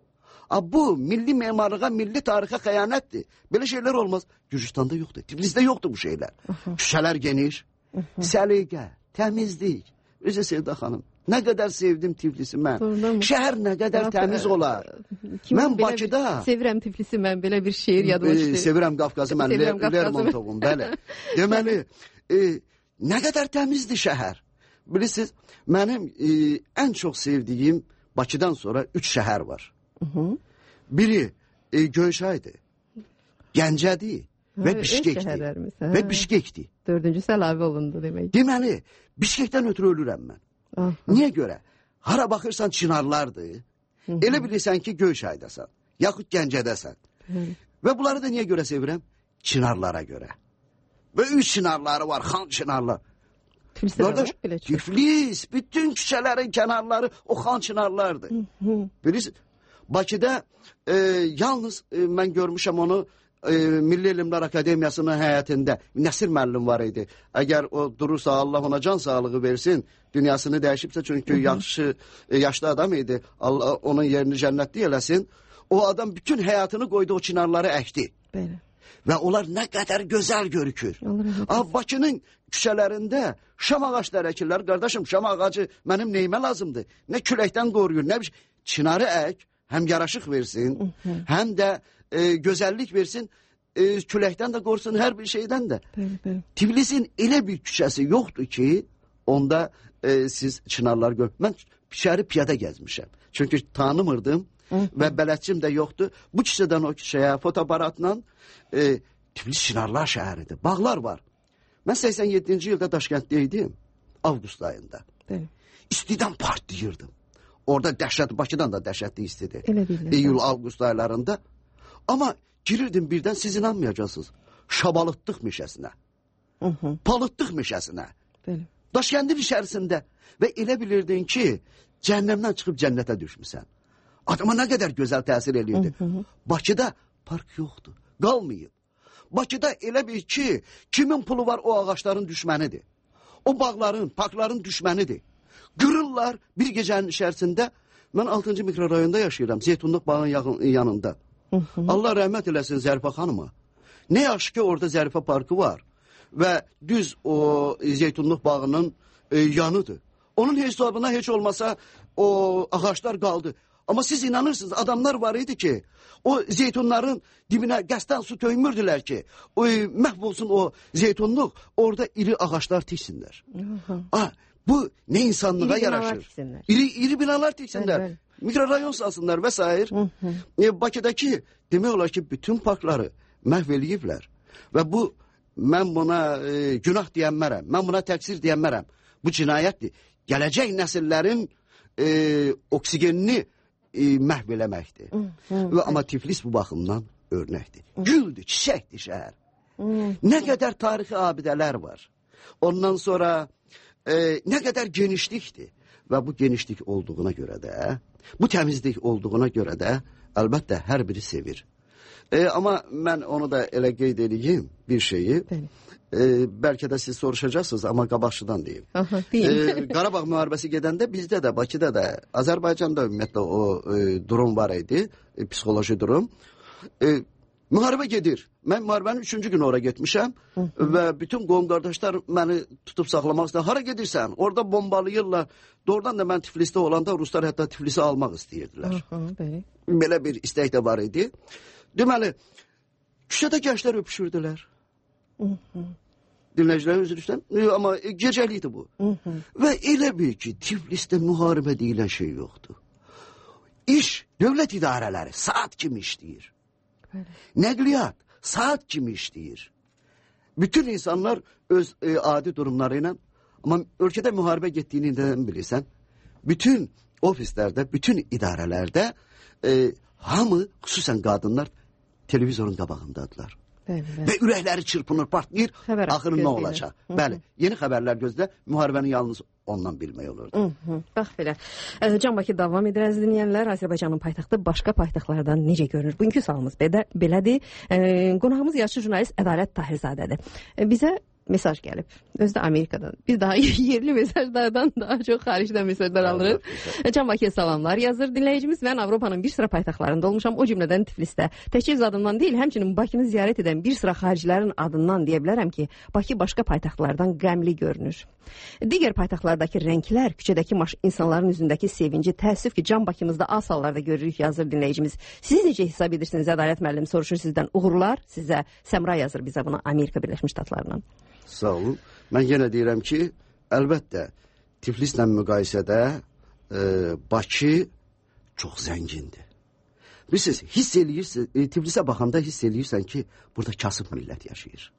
A, bu milli memarlığa, milli tarixə xəyanətdir. Belə şeylər olmaz. Gürcüstanda yoxdur. Tiflisdə yoxdur bu şeylər. Küçələr geniş, səliqə, təmizlik. Özə Sevda xanım, nə qədər sevdim Tiflisi mən. Şəhər nə qədər Qaf təmiz olar. Mən Bakıda... Sevirəm Tiflisi mən, belə bir şeir yadıma düşdü. E, sevirəm Qafqazı mən, Le Lermontovum, bəli. Deməli, e, nə qədər təmizdir şəhər. Bilirsiniz, mənim e, ən çox sevdiyim Bakıdan sonra üç şəhər var. Hı -hı. Biri e, Göyçaydır, Gəncədir və Bişkekdir. Və Bişkekdir. Dördüncüsü əlavə olundu demək. Deməli, Bişkekdən ötürü ölürəm mən. Aha. Niyə görə? Hara baxırsan çinarlardır. Hı -hı. Elə bilirsən ki Göyçaydasan, yaxud Gəncədəsən. Hı. Və bunları da niyə görə sevirəm? Çinarlara görə. Və üç çinarları var, xan çinarlar. Qardaş, Tiflis, bütün küçələrin kənarları o xan çinarlardır. Bilirsiniz, Bakıda e, yalnız e, mən görmüşəm onu e, Milli Elmlər Akademiyasının həyətində. Nəsir müəllim var idi. Əgər o durursa Allah ona can sağlığı versin, dünyasını dəyişibsə, çünki yaxşı, e, yaşlı adam idi. Allah onun yerini cənnətli eləsin. O adam bütün həyatını qoydu, o çinarları əkdi. Belə. Və onlar nə qədər gözəl görükür. Bakının küçələrində şam ağacları əkirlər. Qardaşım, şam ağacı mənim neyimə lazımdır? Nə küləkdən qoruyur, nə bir şey. Çinarı ək, həm yaraşıq versin, hı -hı. həm də e, gözəllik versin, e, küləkdən də qorusun, hər bir şeydən də. Bəli, bəli. Tiflisin elə bir küçəsi yoxdur ki, onda e, siz çinarlar gör. Mən şəhəri piyada gəzmişəm. Çünki tanımırdım. Hı -hı. Və bələdçim də yoxdur. Bu küçədən o küçəyə fotoaparatla e, Tiflis çinarlar şəhəridir. Bağlar var. Mən səksən yeddinci ildə Daşkənddə idim. Avqust ayında. Bəli. İstidən partlayırdım. Orada dəhşət, Bakıdan da dəhşətli istidir. İyul, avqust aylarında. Amma girirdim birdən, siz inanmayacaqsınız. Şabalıtdıq meşəsinə. Hı -hı. Palıtdıq meşəsinə. Bəli. Daşkəndin içərisində. Və elə bilirdin ki, cəhənnəmdən çıxıb cənnətə düşmüsən. Adama nə qədər gözəl təsir eləyirdi. Hı -hı. Bakıda park yoxdur. Qalmayıb. Bakıda elə bir ki, kimin pulu var o ağaçların düşmənidir. o bağların, parkların düşmənidir. Qırırlar bir gecənin içərisində. Mən altıncı mikrorayonda yaşayıram, Zeytunluq bağının yanında. Hı hı. Allah rəhmət eləsin Zərifə xanıma. Ne yaxşı ki orada Zərifə parkı var və düz o Zeytunluq bağının e, yanıdır. Onun hesabına heç olmasa o ağaçlar qaldı. Amma siz inanırsınız, adamlar var idi ki, o zeytunların dibinə qəsdən su töymürdülər ki, o, məhv olsun o zeytunluq, orada iri ağaçlar tiksinlər. Ah, bu ne insanlığa iri yaraşır. İri, iri binalar tiksinlər. Evet, evet. Mikrorayon salsınlar və s. E, Bakıdakı demək olar ki, bütün parkları məhv eləyiblər. Və bu, mən buna e, günah deyənmərəm, mən buna təqsir deyənmərəm. Bu cinayətdir. Gələcək nəsillərin e, oksigenini e, məhv eləməkdir. Və, amma Tiflis bu baxımdan örnəkdir. Güldür, çiçəkdir şəhər. Nə qədər tarixi abidələr var. Ondan sonra e, nə qədər genişlikdir. Və bu genişlik olduğuna görə də, bu təmizlik olduğuna görə də əlbəttə hər biri sevir. E, amma mən onu da elə qeyd edeyim bir şeyi. E, bəlkə də siz soruşacaqsınız, amma qabaqçıdan deyim. Aha, e, Qarabağ müharibəsi gedəndə bizdə də, Bakıda da, Azərbaycanda ümumiyyətlə o e, durum var idi, e, psixoloji durum. E, müharibə gedir. Mən müharibənin üçüncü günü oraya getmişəm hı -hı. və bütün qohum qardaşlar məni tutub saxlamaq istəyir. Hara gedirsən? Orada bombalayırlar. Doğrudan da mən Tiflisdə olanda Ruslar hətta Tiflisi almaq istəyirdilər. Hı -hı, bəli. Belə bir istək də var idi. Deməli, küçədə gənclər öpüşürdülər. Dinləyicilərin üzr istəyirəm. Amma gecəlikdir bu. Hı -hı. Və elə bil ki, Tiflisdə müharibə deyilən şey yoxdur. İş, dövlət idarələri saat kimi işləyir. Bəli. Nəqliyyat saat kimi işləyir. Bütün insanlar öz e, adi durumları ilə, amma ölkədə müharibə getdiyini nədən bilirsən? Bütün ofislərdə, bütün idarələrdə e, hamı, xüsusən qadınlar televizorun qabağındadılar. Bəli, bəli. Və ürəkləri çırpınır, partlayır, axırı nə olacaq? Hı -hı. Bəli, yeni xəbərlər gözlə, müharibəni yalnız ondan bilmək olurdu. Hı -hı. Bax belə. Can Bakı davam edir, əziz dinləyənlər. Azərbaycanın paytaxtı başqa paytaxtlardan necə görünür? Bugünkü sualımız belə, belədir. E, qonağımız yaşlı jurnalist Ədalət Tahirzadədir. E, bizə mesaj gəlib. Özü də Amerikadan. Biz daha yerli mesajlardan daha çox xaricdən mesajlar alırıq. Can Bakıya salamlar yazır. Dinləyicimiz mən Avropanın bir sıra paytaxtlarında olmuşam. O cümlədən Tiflisdə. Təkcə öz adımdan deyil, həmçinin Bakını ziyarət edən bir sıra xaricilərin adından deyə bilərəm ki, Bakı başqa paytaxtlardan qəmli görünür. Digər paytaxtlardakı rənglər, küçədəki insanların üzündəki sevinci, təəssüf ki, Can Bakımızda az hallarda görürük, yazır dinləyicimiz. Siz necə hesab edirsiniz? Ədalət müəllim soruşur sizdən. Uğurlar sizə. Səmra yazır bizə buna Amerika Birləşmiş Ştatlarından. Sağ olun. Mən yenə deyirəm ki, əlbəttə Tiflislə müqayisədə e, Bakı çox zəngindir. Bilirsiniz, hiss eləyirsən, e, Tiflisə baxanda hiss eləyirsən ki, burada kasıb millət yaşayır.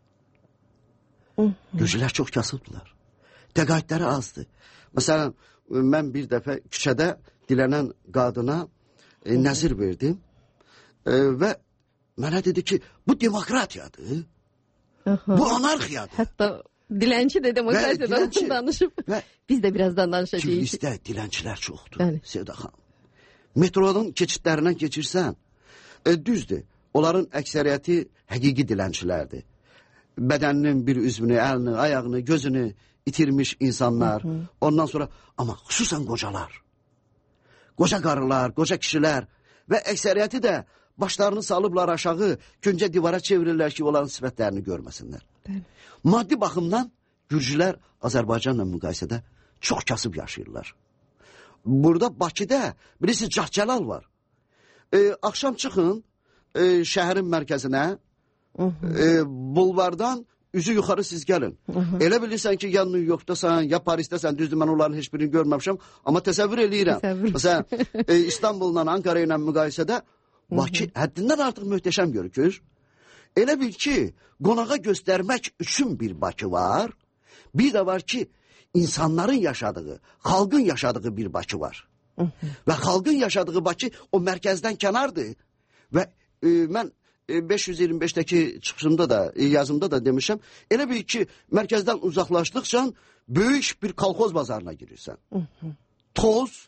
Gürcülər çox kasıbdılar. Təqaüdləri azdır. Məsələn, mən bir dəfə küçədə dilənən qadına e, nəzir verdim e, və mənə dedi ki, bu demokratiyadır. Aha. Bu anarxiyadır. Hətta dilənçi də demokratiyadan danışıb. Və biz də birazdan danışacağıq. Tiflisdə dilənçilər çoxdur. Bəli. Sevda xanım. Metronun keçidlərindən keçirsən, e, düzdür. Onların əksəriyyəti həqiqi dilənçilərdir. Bədəninin bir üzvünü, əlini, ayağını, gözünü itirmiş insanlar. Hı -hı. Ondan sonra, amma xüsusən qocalar. Qoca qarılar, qoca kişilər və əksəriyyəti də başlarını salıblar aşağı, küncə divara çevirirlər ki, onların sifətlərini görməsinlər. Bəli. Maddi baxımdan Gürcülər Azərbaycanla müqayisədə çox kasıb yaşayırlar. Burada Bakıda birisi Cahcəlal var. E, axşam çıxın e, şəhərin mərkəzinə, e, bulvardan üzü yuxarı siz gəlin. Hı -hı. Elə bilirsən ki, ya New Yorkdasan, ya Parisdəsən, düzdür, mən onların heç birini görməmişəm, amma təsəvvür eləyirəm. Təsəvvür. Məsələn, e, İstanbul'la Ankara ilə müqayisədə Bakı həddindən artıq möhtəşəm görükür. Elə bil ki, qonağa göstərmək üçün bir Bakı var. Bir də var ki, insanların yaşadığı, xalqın yaşadığı bir Bakı var. Hı -hı. Və xalqın yaşadığı Bakı o mərkəzdən kənardır. Və e, mən e, beş yüz iyirmi beşdəki çıxışımda da, e, yazımda da demişəm, elə bil ki, mərkəzdən uzaqlaşdıqca böyük bir kolxoz bazarına girirsən. Hı -hı. Toz,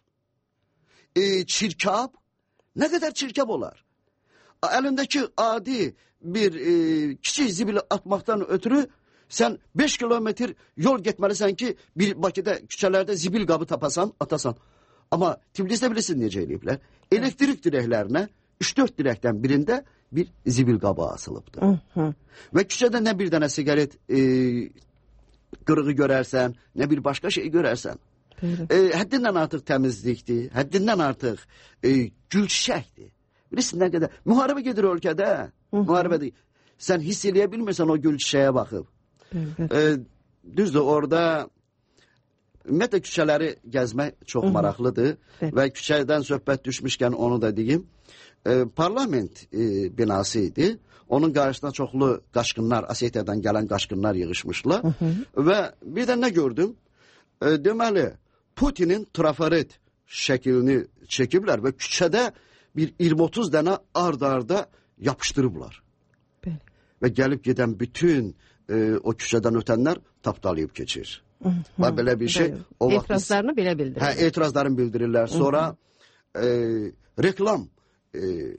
e, çirkab, nə qədər çirkab olar? Əlindəki adi bir e, kiçik zibili atmaqdan ötürü Sən beş kilometr yol getməlisən ki, bir Bakıda küçələrdə zibil qabı tapasan, atasan. Amma Tiflisdə bilirsiniz necə eləyiblər? Elektrik dirəklərinə üç dörd dirəkdən birində bir zibil qabı asılıbdır. Hı -hı. Və küçədə nə bir dənə sigaret e, qırığı görərsən, nə bir başqa şey görərsən. E, həddindən artıq təmizlikdir, həddindən artıq e, gül çiçəkdir. Bilirsin nə qədər? Müharibə gedir ölkədə. Müharibədir. Sən hiss eləyə bilmirsən o gül çiçəyə baxıb. E, düzdür, orada ümumiyyətlə küçələri gəzmək çox maraqlıdır. Və küçədən söhbət düşmüşkən onu da deyim. E, parlament e, binası idi. Onun qarşısına çoxlu qaçqınlar, Asiyetiyadan gələn qaçqınlar yığışmışlar. Hı -hı. Və bir də nə gördüm? E, deməli, Putinin trafaret şəklini çəkiblər və küçədə bir iyirmi otuz dənə ard-arda yapışdırıblar. Bəli. Və gəlib gedən bütün e, o küçədən ötənlər tapdalayıb keçir. Hı -hı. Var belə bir şey. O etirazlarını vaxt, belə bildirir. Hə, etirazlarını bildirirlər. Sonra e, reklam e,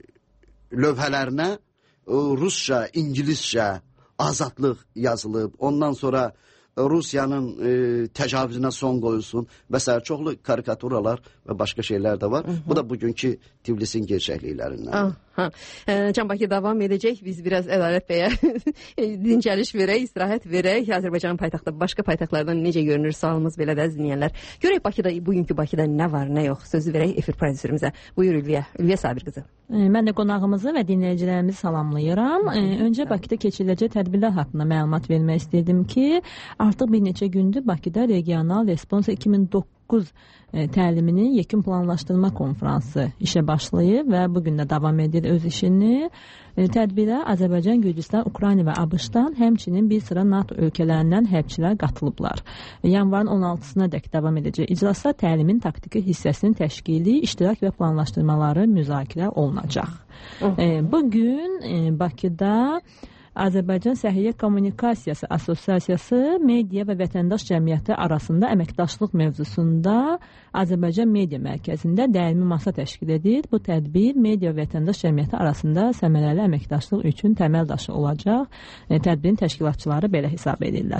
lövhələrinə Rusca, İngiliscə azadlıq yazılıb. Ondan sonra Rusiyanın e, təcavüzünə son qoyulsun və s. çoxlu karikaturalar və başqa şeylər də var. Hı -hı. Bu da bugünkü Tiflisin gerçəkliklərindən. E, Can Bakı davam edəcək. Biz biraz Ədalət bəyə dincəliş verək, istirahət verək. Azərbaycanın paytaxtı başqa paytaxtlardan necə görünür sualımız belə də dinləyənlər. Görək Bakıda, bugünkü Bakıda nə var, nə yox. Sözü verək efir prodüserimizə. Buyur Ülviyə, Ülviyə Sabir qızı. E, mən də qonağımızı və dinləyicilərimizi salamlayıram. E, öncə Bakıda keçiriləcək tədbirlər haqqında məlumat vermək istirdim ki, artıq bir neçə gündür Bakıda regional respons iki min doqquz e, təliminin yekun planlaşdırma konfransı işə başlayıb və bugün də davam edir öz işini. E, tədbirə Azərbaycan, Gürcüstan, Ukrayna və ABŞ-dan, həmçinin bir sıra NATO ölkələrindən hərbçilər qatılıblar. E, yanvarın on altısına dək davam edəcək iclasda təlimin taktiki hissəsinin təşkili, iştirak və planlaşdırmaları müzakirə olunacaq. E, bugün e, Bakıda Azərbaycan Səhiyyə Kommunikasiyası Assosiasiyası media və vətəndaş cəmiyyəti arasında əməkdaşlıq mövzusunda Azərbaycan Media Mərkəzində dəyirmi masa təşkil edir. Bu tədbir media və vətəndaş cəmiyyəti arasında səmərəli əməkdaşlıq üçün təməl daşı olacaq. E, tədbirin təşkilatçıları belə hesab edirlər.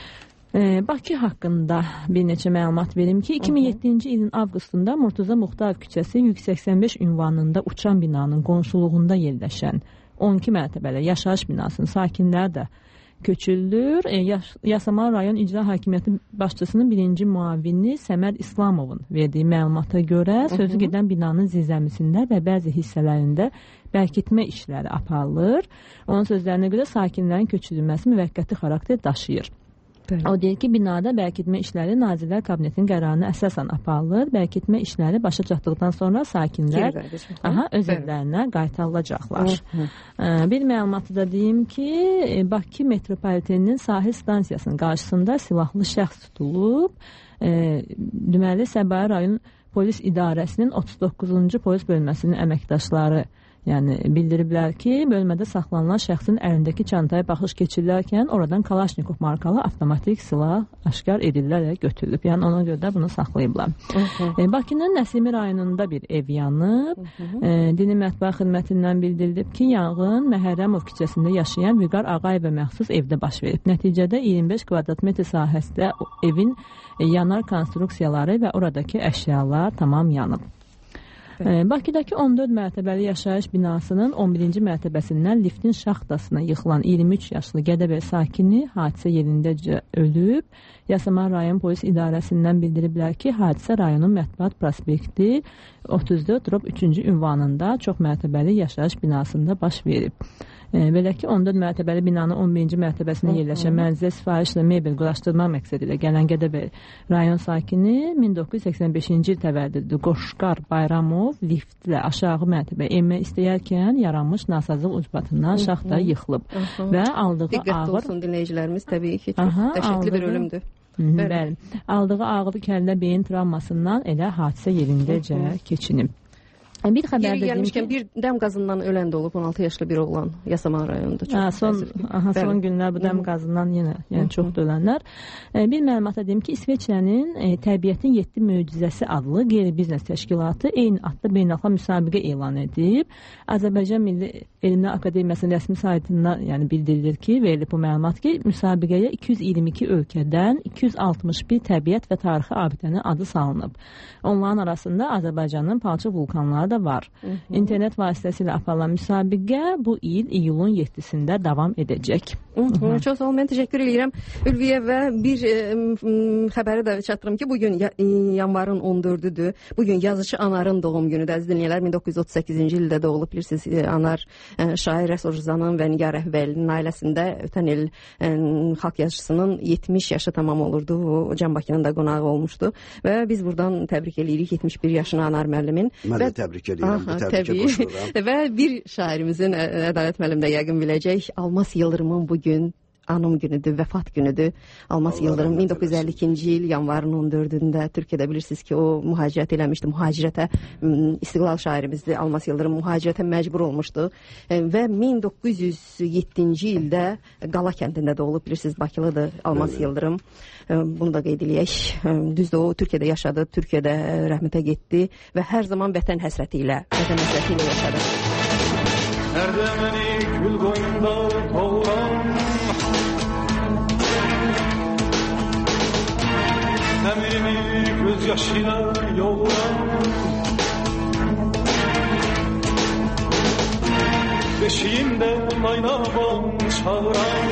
E, Bakı haqqında bir neçə məlumat verim ki, iki min yeddinci ilin avqustunda Murtuza Muxtarov küçəsi yüz səksən beş ünvanında uçan binanın qonşuluğunda yerləşən on iki mərtəbəli yaşayış binasının sakinləri də köçürülür. E, Yas Yasamal rayon İcra Hakimiyyəti başçısının birinci müavini Səməd İslamovun verdiyi məlumata görə sözü gedən binanın zirzəmisində və bəzi hissələrində bərkitmə işləri aparılır. Onun sözlərinə görə sakinlərin köçürülməsi müvəqqəti xarakter daşıyır. Bəli. O deyir ki, binada bərkitmə işləri Nazirlər Kabinetinin qərarına əsasən aparılır. Bərkitmə işləri başa çatdıqdan sonra sakinlər aha, öz evlərinə qaytarılacaqlar. Bir məlumatı da deyim ki, Bakı metropoliteninin sahil stansiyasının qarşısında silahlı şəxs tutulub. E, deməli, Səbail rayon polis idarəsinin otuz doqquzuncu polis bölməsinin əməkdaşları yəni bildiriblər ki, bölmədə saxlanılan şəxsin əlindəki çantaya baxış keçirilərkən oradan Kalaşnikov markalı avtomatik silah aşkar edilərək götürülüb. Yəni ona görə də bunu saxlayıblar. E, Bakının Nəsimi rayonunda bir ev yanıb. E, Dini Mətbuat Xidmətindən bildirilib ki, yanğın Məhərrəmov küçəsində yaşayan Vüqar Ağayevə məxsus evdə baş verib. Nəticədə iyirmi beş kvadrat metr sahəsində evin e, yanar konstruksiyaları və oradakı əşyalar tamam yanıb. Bakıdakı on dörd mərtəbəli yaşayış binasının on birinci mərtəbəsindən liftin şaxtasına yıxılan iyirmi üç yaşlı Gədəbəy sakini hadisə yerindəcə ölüb. Yasamal rayon polis idarəsindən bildiriblər ki, hadisə rayonun Mətbuat prospekti otuz dörd üçüncü ünvanında çox mərtəbəli yaşayış binasında baş verib. Belə ki, on dörd mərtəbəli binanın on birinci mərtəbəsində yerləşən mənzilə sifarişlə mebel quraşdırmaq məqsədi ilə gələn Gədəbəy rayon sakini min doqquz yüz səksən beşinci il təvəllüdlü Qoşqar Bayramov liftlə aşağı mərtəbəyə enmək istəyərkən yaranmış nasazlıq ucbatından şaxta yıxılıb və aldığı ağır... Diqqətli olsun dinləyicilərimiz, təbii ki, çox Aha, dəhşətli aldığı... bir ölümdür. Hı -hı, bəli. Aldığı ağır kəllə beyin travmasından elə hadisə yerindəcə keçinib. Bir xəbər Yeri dedim gəlmişkən ki, bir dəm qazından ölən də olub, on altı yaşlı bir oğlan Yasamal rayonunda. Çox Ha, son təsirli. aha, son Bəli. günlər bu dəm qazından yenə yəni çox dölənlər. E, bir məlumata deyim ki, İsveçrənin e, Təbiətin yeddi möcüzəsi adlı qeyri-biznes təşkilatı eyni adlı beynəlxalq müsabiqə elan edib. Azərbaycan Milli Elmlər Akademiyasının rəsmi saytında yəni bildirilir ki, verilib bu məlumat ki, müsabiqəyə iki yüz iyirmi iki ölkədən iki yüz altmış bir təbiət və tarixi abidənin adı salınıb. Onların arasında Azərbaycanın palçıq vulkanları da var. Hı -hı. İnternet vasitəsilə aparılan müsabiqə bu il iyulun yeddisində davam edəcək. Hı -hı. Çox sağ olun, mən təşəkkür edirəm Ülviyə və bir e, m, xəbəri də çatdırım ki, bugün ya, e, yanvarın on dördüdür. Bugün yazıcı Anarın doğum günüdür. Əziz dinləyənlər, min doqquz yüz otuz səkkizinci ildə doğulub. Bilirsiniz, e, Anar e, şair Rəsul Rzanın və Nigar Əhvəlinin ailəsində ötən il e, xalq yazıçısının yetmiş yaşı tamam olurdu. O Can Bakının da qonağı olmuşdu və biz buradan təbrik edirik yetmiş bir yaşını Anar müəllimin. Mən və, də təbrik edirəm. aha, Bu təbrikə qoşuluram. Və bir şairimizin Ədalət müəllim də yəqin biləcək, Almas Yıldırımın bugün anım günüdür, vəfat günüdür. Almas Allah Yıldırım rəhmət min doqquz yüz əlli ikinci il yanvarın on dördündə Türkiyədə bilirsiniz ki, o mühacirət eləmişdi. Mühacirətə m, istiqlal şairimizdir. Almas Yıldırım mühacirətə məcbur olmuşdu e, və min doqquz yüz yeddinci ildə Qala kəndində doğulub. Bilirsiniz, Bakılıdır Almas Evet. Yıldırım. E, bunu da qeyd eləyək. E, düzdür, o Türkiyədə yaşadı, Türkiyədə rəhmətə getdi və hər zaman vətən həsrəti ilə, vətən həsrəti ilə yaşadı. Nerede beni gül koyunda doğuran Emirimi gözyaşıyla yoğuran Beşiğimde laylaban çağıran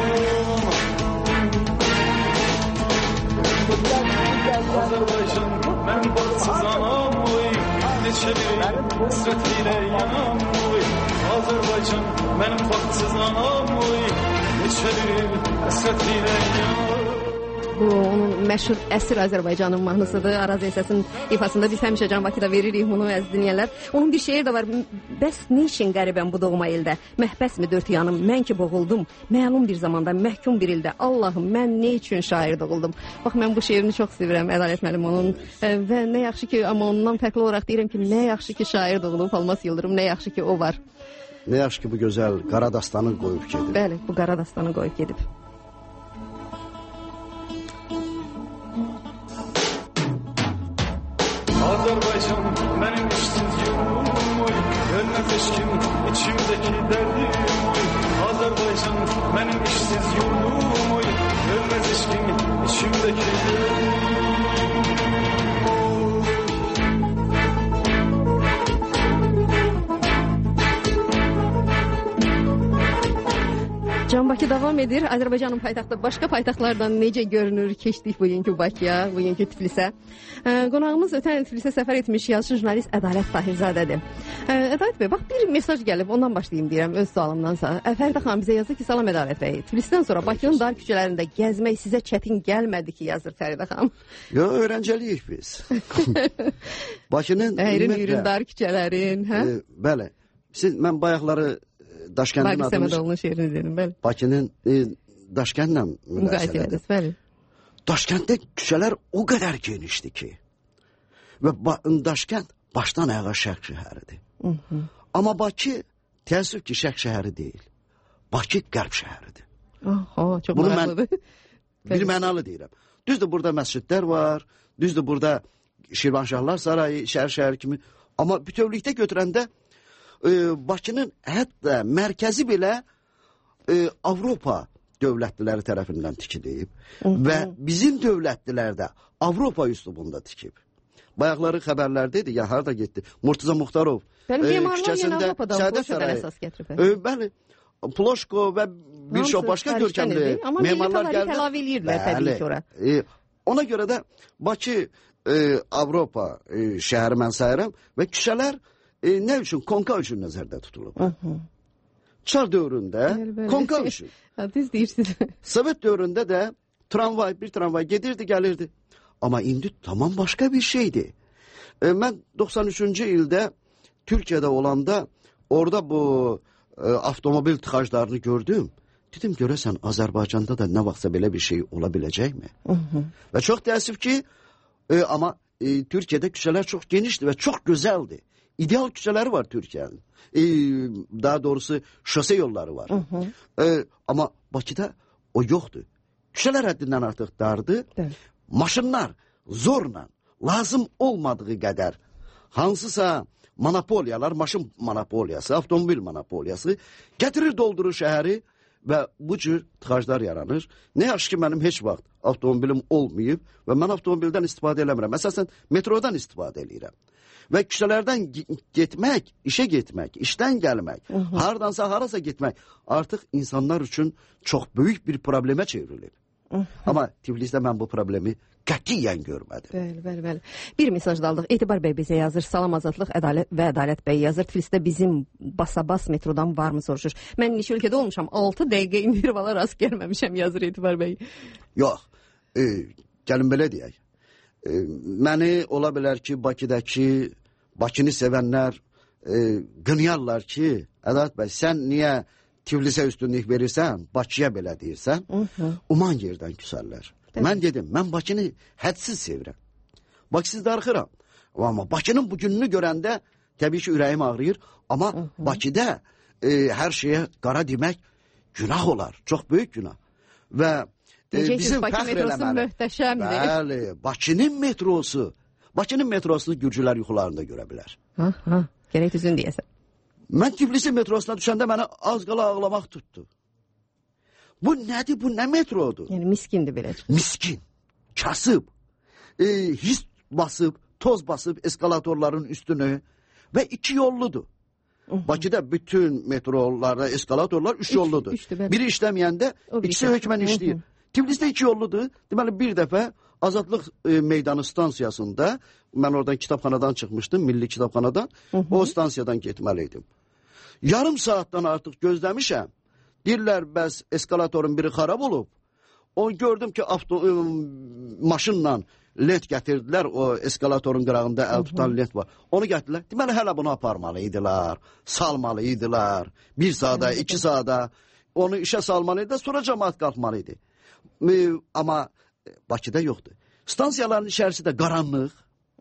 Azerbaycan ben baksız anam oy Neçe bir hasretiyle yanam oy Azerbaycan benim baksız anam oy Neçe bir hasretiyle yanam. Bu onun məşhur Əsir Azərbaycanın mahnısıdır. Araz Əsəsin ifasında biz həmişə Can Bakıda veririk bunu, əziz dinləyənlər. Onun bir şeiri də var. Bəs nə üçün qəribəm bu doğma ildə? Məhbəsmi dörd yanım, mən ki boğuldum. Məlum bir zamanda, məhkum bir ildə. Allahım, mən nə üçün şair doğuldum? Bax, mən bu şeirini çox sevirəm, Ədalət müəllim onun. Və nə yaxşı ki, amma ondan fərqli olaraq deyirəm ki, nə yaxşı ki şair doğulub, Almas Yıldırım, nə yaxşı ki o var. Nə yaxşı ki bu gözəl qara dastanı qoyub gedib. Bəli, bu qara dastanı qoyub gedib. Azerbaycan benim işsiz yolum oy Ölmez eşkim içimdeki derdim oy Azerbaycan benim işsiz yolum oy Ölmez eşkim içimdeki derdim Can Bakı davam edir. Azərbaycanın paytaxtı başqa paytaxtlardan necə görünür? Keçdik bugünkü Bakıya, bugünkü Tiflisə. Qonağımız ötən Tiflisə səfər etmiş yazıcı jurnalist Ədalət Tahirzadədir. Ədalət bəy, bax bir mesaj gəlib, ondan başlayayım deyirəm öz sualımdansa. Fəridə xanım bizə yazdı ki, salam Ədalət bəy. Tiflisdən sonra Bakının dar küçələrində gəzmək sizə çətin gəlmədi ki, yazır Fəridə xanım. Yo, öyrəncəliyik biz. Bakının əyrin ürün dar küçələrin, hə? E, bəli. Siz mən bayaqları Daşkəndin Baqi Səmədoğlu'nun şeirini dedim, bəli. Bakının e, Daşkəndlə müqayisə ediniz, bəli. Daşkənddə küçələr o qədər genişdir ki və ba Daşkənd başdan ayağa şərq şəhəridir. Hı -hı. Amma Bakı təəssüf ki şərq şəhəri deyil. Bakı qərb şəhəridir. Aha, çox Bunu maraqlıdır. Mən bir mənalı deyirəm. Düzdür, burada məscidlər var, düzdür, burada Şirvanşahlar Sarayı, şəhər-şəhər kimi. Amma bütövlükdə götürəndə e, Bakının hətta mərkəzi belə e, Avropa dövlətliləri tərəfindən tikilib və bizim dövlətlilər də Avropa üslubunda tikib. Bayaqları xəbərlərdə idi, ya harda getdi? Murtuza Muxtarov Bəli, memarlar yenə Avropadan Ploşkodan əsas gətirib. E, bəli, Ploşko və bir çox başqa görkəmli memarlar gəldi. Əlavə edirdilər təbii ki ora. E, ona görə də Bakı e, Avropa e, şəhəri mən sayıram və küçələr e, nə üçün? Konka üçün nəzərdə tutulub. Hı -hı. Çar dövründə konka üçün. Düz deyirsiniz. Sovet dövründə də tramvay, bir tramvay gedirdi, gəlirdi. Amma indi tamam başqa bir şeydi. E, mən doxsan üçüncü ildə Türkiyədə olanda orada bu e, avtomobil tıxaclarını gördüm. Dedim, görəsən Azərbaycanda da nə vaxtsa belə bir şey ola biləcəkmi? Hı -hı. Və çox təəssüf ki, e, amma e, Türkiyədə küçələr çox genişdir və çox gözəldir. ideal küçələri var Türkiyənin. E, daha doğrusu şose yolları var. Hı hı. E, amma Bakıda o yoxdur. Küçələr həddindən artıq dardır. Evet. Maşınlar zorla, lazım olmadığı qədər hansısa monopoliyalar, maşın monopoliyası, avtomobil monopoliyası gətirir doldurur şəhəri və bu cür tıxaclar yaranır. Nə yaxşı ki, mənim heç vaxt avtomobilim olmayıb və mən avtomobildən istifadə eləmirəm. Əsasən metrodan istifadə edirəm. Və küçələrdən getmək, işə getmək, işdən gəlmək, hı -hı. hardansa harasa getmək artıq insanlar üçün çox böyük bir problemə çevrilir. Hı -hı. Amma Tiflisdə mən bu problemi qətiyyən görmədim. Bəli, bəli, bəli. Bir mesaj da aldıq. Etibar bəy bizə yazır. Salam, azadlıq, ədalət və ədalət bəy yazır. Tiflisdə bizim basa-bas metrodan varmı soruşur. Mən neçə ölkədə olmuşam. altı dəqiqə intervala rast gəlməmişəm yazır Etibar bəy. Yox. E, gəlin belə deyək. E, məni ola bilər ki, Bakıdakı Bakını sevənlər e, qınıyarlar ki, Ədalət bəy, sən niyə Tiflisə üstünlük verirsən, Bakıya belə deyirsən, uh -huh. uman yerdən küsərlər. Değil mən mi? Dedim, mən Bakını hədsiz sevirəm. Bakısız darıxıram. Amma Bakının bugününü görəndə təbii ki, ürəyim ağrıyır. Amma uh -huh. Bakıda e, hər şeyə qara demək günah olar. Çox böyük günah. Və e, bizim Bakı fəxr metrosu eləməli. Möhtəşəmdir. Bəli, Bakının metrosu. Bakının metrosunu Gürcülər yuxularında görə bilər. Ha, ha. Gərək düzün deyəsən. Mən Tiflisin metrosuna düşəndə mənə az qala ağlamaq tutdu. Bu nədir? Bu nə metrodur? Yəni miskindir belə. Miskin, kasıb, e, his basıb, toz basıb eskalatorların üstünü və iki yolludur. Uh -huh. Bakıda bütün metrolarda eskalatorlar üç, üç yolludur. Üç, biri işləməyəndə ikisi hökmən işləyir. Uh -huh. Tiflisdə iki yolludur. Deməli bir dəfə Azadlıq e, Meydanı stansiyasında, mən oradan kitabxanadan çıxmışdım, Milli Kitabxanadan, uh -huh. o stansiyadan getməliydim. Yarım saatdan artıq gözləmişəm. Deyirlər, bəs eskalatorun biri xarab olub. O gördüm ki, avto, e, maşınla led gətirdilər, o eskalatorun qırağında əl tutan led var. Onu gətirdilər. Deməli, hələ bunu aparmalıydılar, salmalıydılar. Bir saata, iki saata onu işə salmalıydı, sonra cəmaat qalxmalıydı. E, amma Bakıda yoxdur. Stansiyaların içərisi də qaranlıq,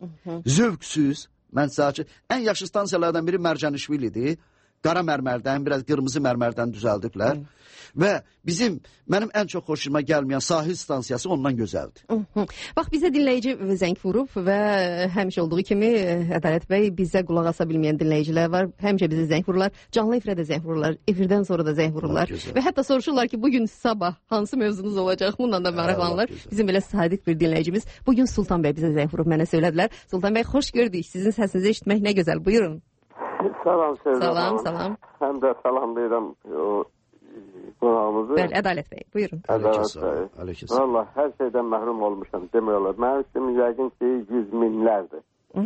zövqsüz. Mən sizə ən yaxşı stansiyalardan biri Mərcanişvilidir. Qara mərmərdən, biraz qırmızı mərmərdən düzəldiblər. Hı. Və bizim, mənim ən çox xoşuma gəlməyən sahil stansiyası ondan gözəldir. Hı -hı. Bax, bizə dinləyici zəng vurub və həmişə olduğu kimi Ədalət bəy, bizə qulaq asa bilməyən dinləyicilər var. Həmişə bizə zəng vururlar. Canlı efirə də zəng vururlar. Efirdən sonra da zəng vururlar. Və hətta soruşurlar ki, bugün sabah hansı mövzunuz olacaq? Bundan da maraqlanırlar. Bizim belə sadiq bir dinləyicimiz. Bugün Sultan bəy bizə zəng vurub, mənə söylədilər. Sultan bəy, xoş gördük. Sizin səsinizi eşitmək nə gözəl. Buyurun. Salam Sevda. Salam, salam. Həm də salamlayıram o qonağımızı. Bəli, Ədalət bəy, buyurun. Ədalət bəy. Valla, hər şeydən məhrum olmuşam, demək olar. Mənim üçün yəqin ki, yüz minlərdir.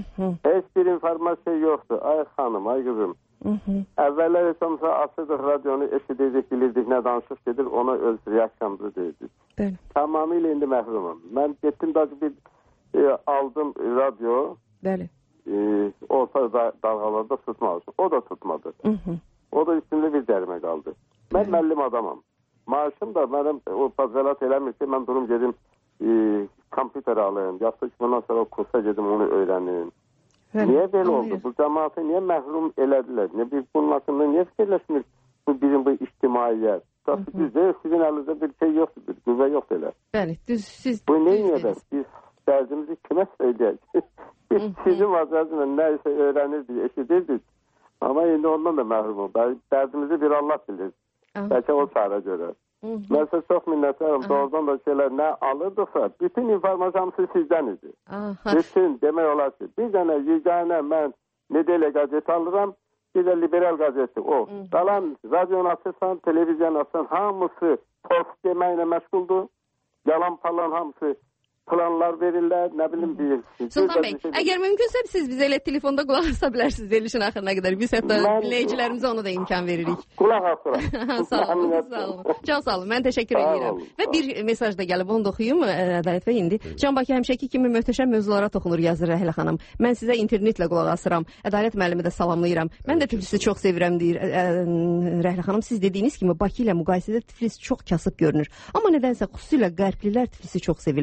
Heç bir informasiya yoxdur. Ay xanım, ay qızım. Əvvəllər heç olmasa açırdıq radionu, eşidirdik, bilirdik, nə danışıq gedir, ona öz reaksiyamızı deyirdik. Bəli. Tamamilə indi məhrumum. Mən getdim da bir e, aldım radio. Bəli. E, orta da, dalğalarda tutmaq üçün. O da tutmadı. Hı -hı. O da üstündə bir cərimə qaldı. Mən müəllim adamam. Maaşım da mənim o pazarlat eləmir ki, mən durum gedim e, kompüter alayım. Yaxşı ki, bundan sonra kursa gedim, onu öyrənim. Hə, niyə belə oldu? Bu cəmaatı niyə məhrum elədilər? Niyə biz bunun haqqında niyə fikirləşmir bu bizim bu ictimaiyyət? Düzdür, sizin əlinizdə bir şey yoxdur, bir qüvvə yoxdur elə. Bəli, düz, siz... Bu neyə də? Biz dərdimizi kimə söyləyək? Biz sizin vaziyətlə nə isə öyrənirdik, eşidirdik. Amma indi ondan da məhrumum. Dərdimizi bir Allah bilir. Bəlkə o çarə görə. Mən sizə çox minnətlərim. Doğrudan da şeylər nə alırdıqsa, bütün informasiya hamısı sizdən idi. Aha. Bütün demək olar ki, bir dənə yeganə mən Nedelə qəzeti alıram, bir də liberal qəzeti o. Qalan radionu açırsan, televizyon açırsan, hamısı post deməklə məşğuldur. Yalan falan hamısı planlar verirlər, nə bilim deyir. Sultan bəy, əgər mümkünsə siz bizə elə telefonda qulaq asa bilərsiniz verilişin axırına qədər. Biz hətta dinləyicilərimizə ona da imkan veririk. Qulaq asıram. Sağ olun, sağ olun. Can sağ olun, mən təşəkkür edirəm. Və bir mesaj da gəlib, onu da oxuyum Ədalət bəy indi. Can Bakı həmişəki kimi möhtəşəm mövzulara toxunur, yazır Rəhlə xanım. Mən sizə internetlə qulaq asıram. Ədalət müəllimi də salamlayıram. Mən də Tiflisi çox sevirəm deyir Rəhlə xanım. Siz dediyiniz kimi Bakı ilə müqayisədə Tiflis çox kasıb görünür. Amma nədənsə xüsusilə qərblilər Tiflisi çox sevirlər. Yəni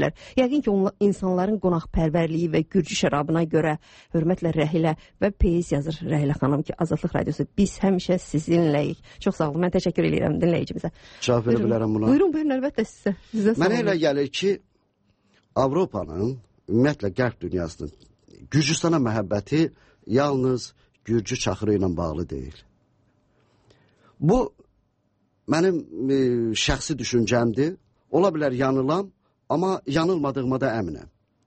Yəqin ki, onlar, insanların qonaqpərvərliyi və gürcü şərabına görə hörmətlə Rəhilə və peyiz yazır Rəhilə xanım ki, Azadlıq Radiosu biz həmişə sizinləyik. Çox sağ olun. Mən təşəkkür edirəm dinləyicimizə. Cavab verə bilərəm buna. Buyurun, buyurun, əlbəttə sizə. sizə Mənə elə gəlir ki, Avropanın, ümumiyyətlə qərb dünyasının Gürcüstana məhəbbəti yalnız gürcü çaxırı ilə bağlı deyil. Bu mənim e, şəxsi düşüncəmdir. Ola bilər yanılam, amma yanılmadığıma da əminəm.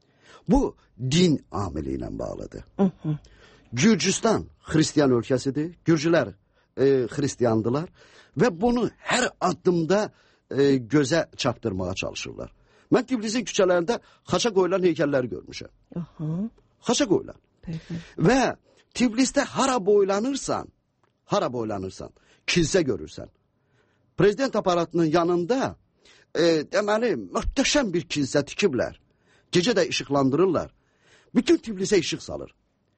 Bu din amili ilə bağlıdır. Hı -hı. Gürcüstan xristiyan ölkəsidir. Gürcülər e, xristiyandılar və bunu hər addımda e, gözə çapdırmağa çalışırlar. Mən Tiflisin küçələrində xaça qoyulan heykəlləri görmüşəm. Hı -hı. Xaça qoyulan. Peki. Və Tiflisdə hara boylanırsan, hara boylanırsan, kilsə görürsən. Prezident aparatının yanında e, deməli, möhtəşəm bir kilsə tikiblər. Gecə də işıqlandırırlar. Bütün Tiflisə işıq salır.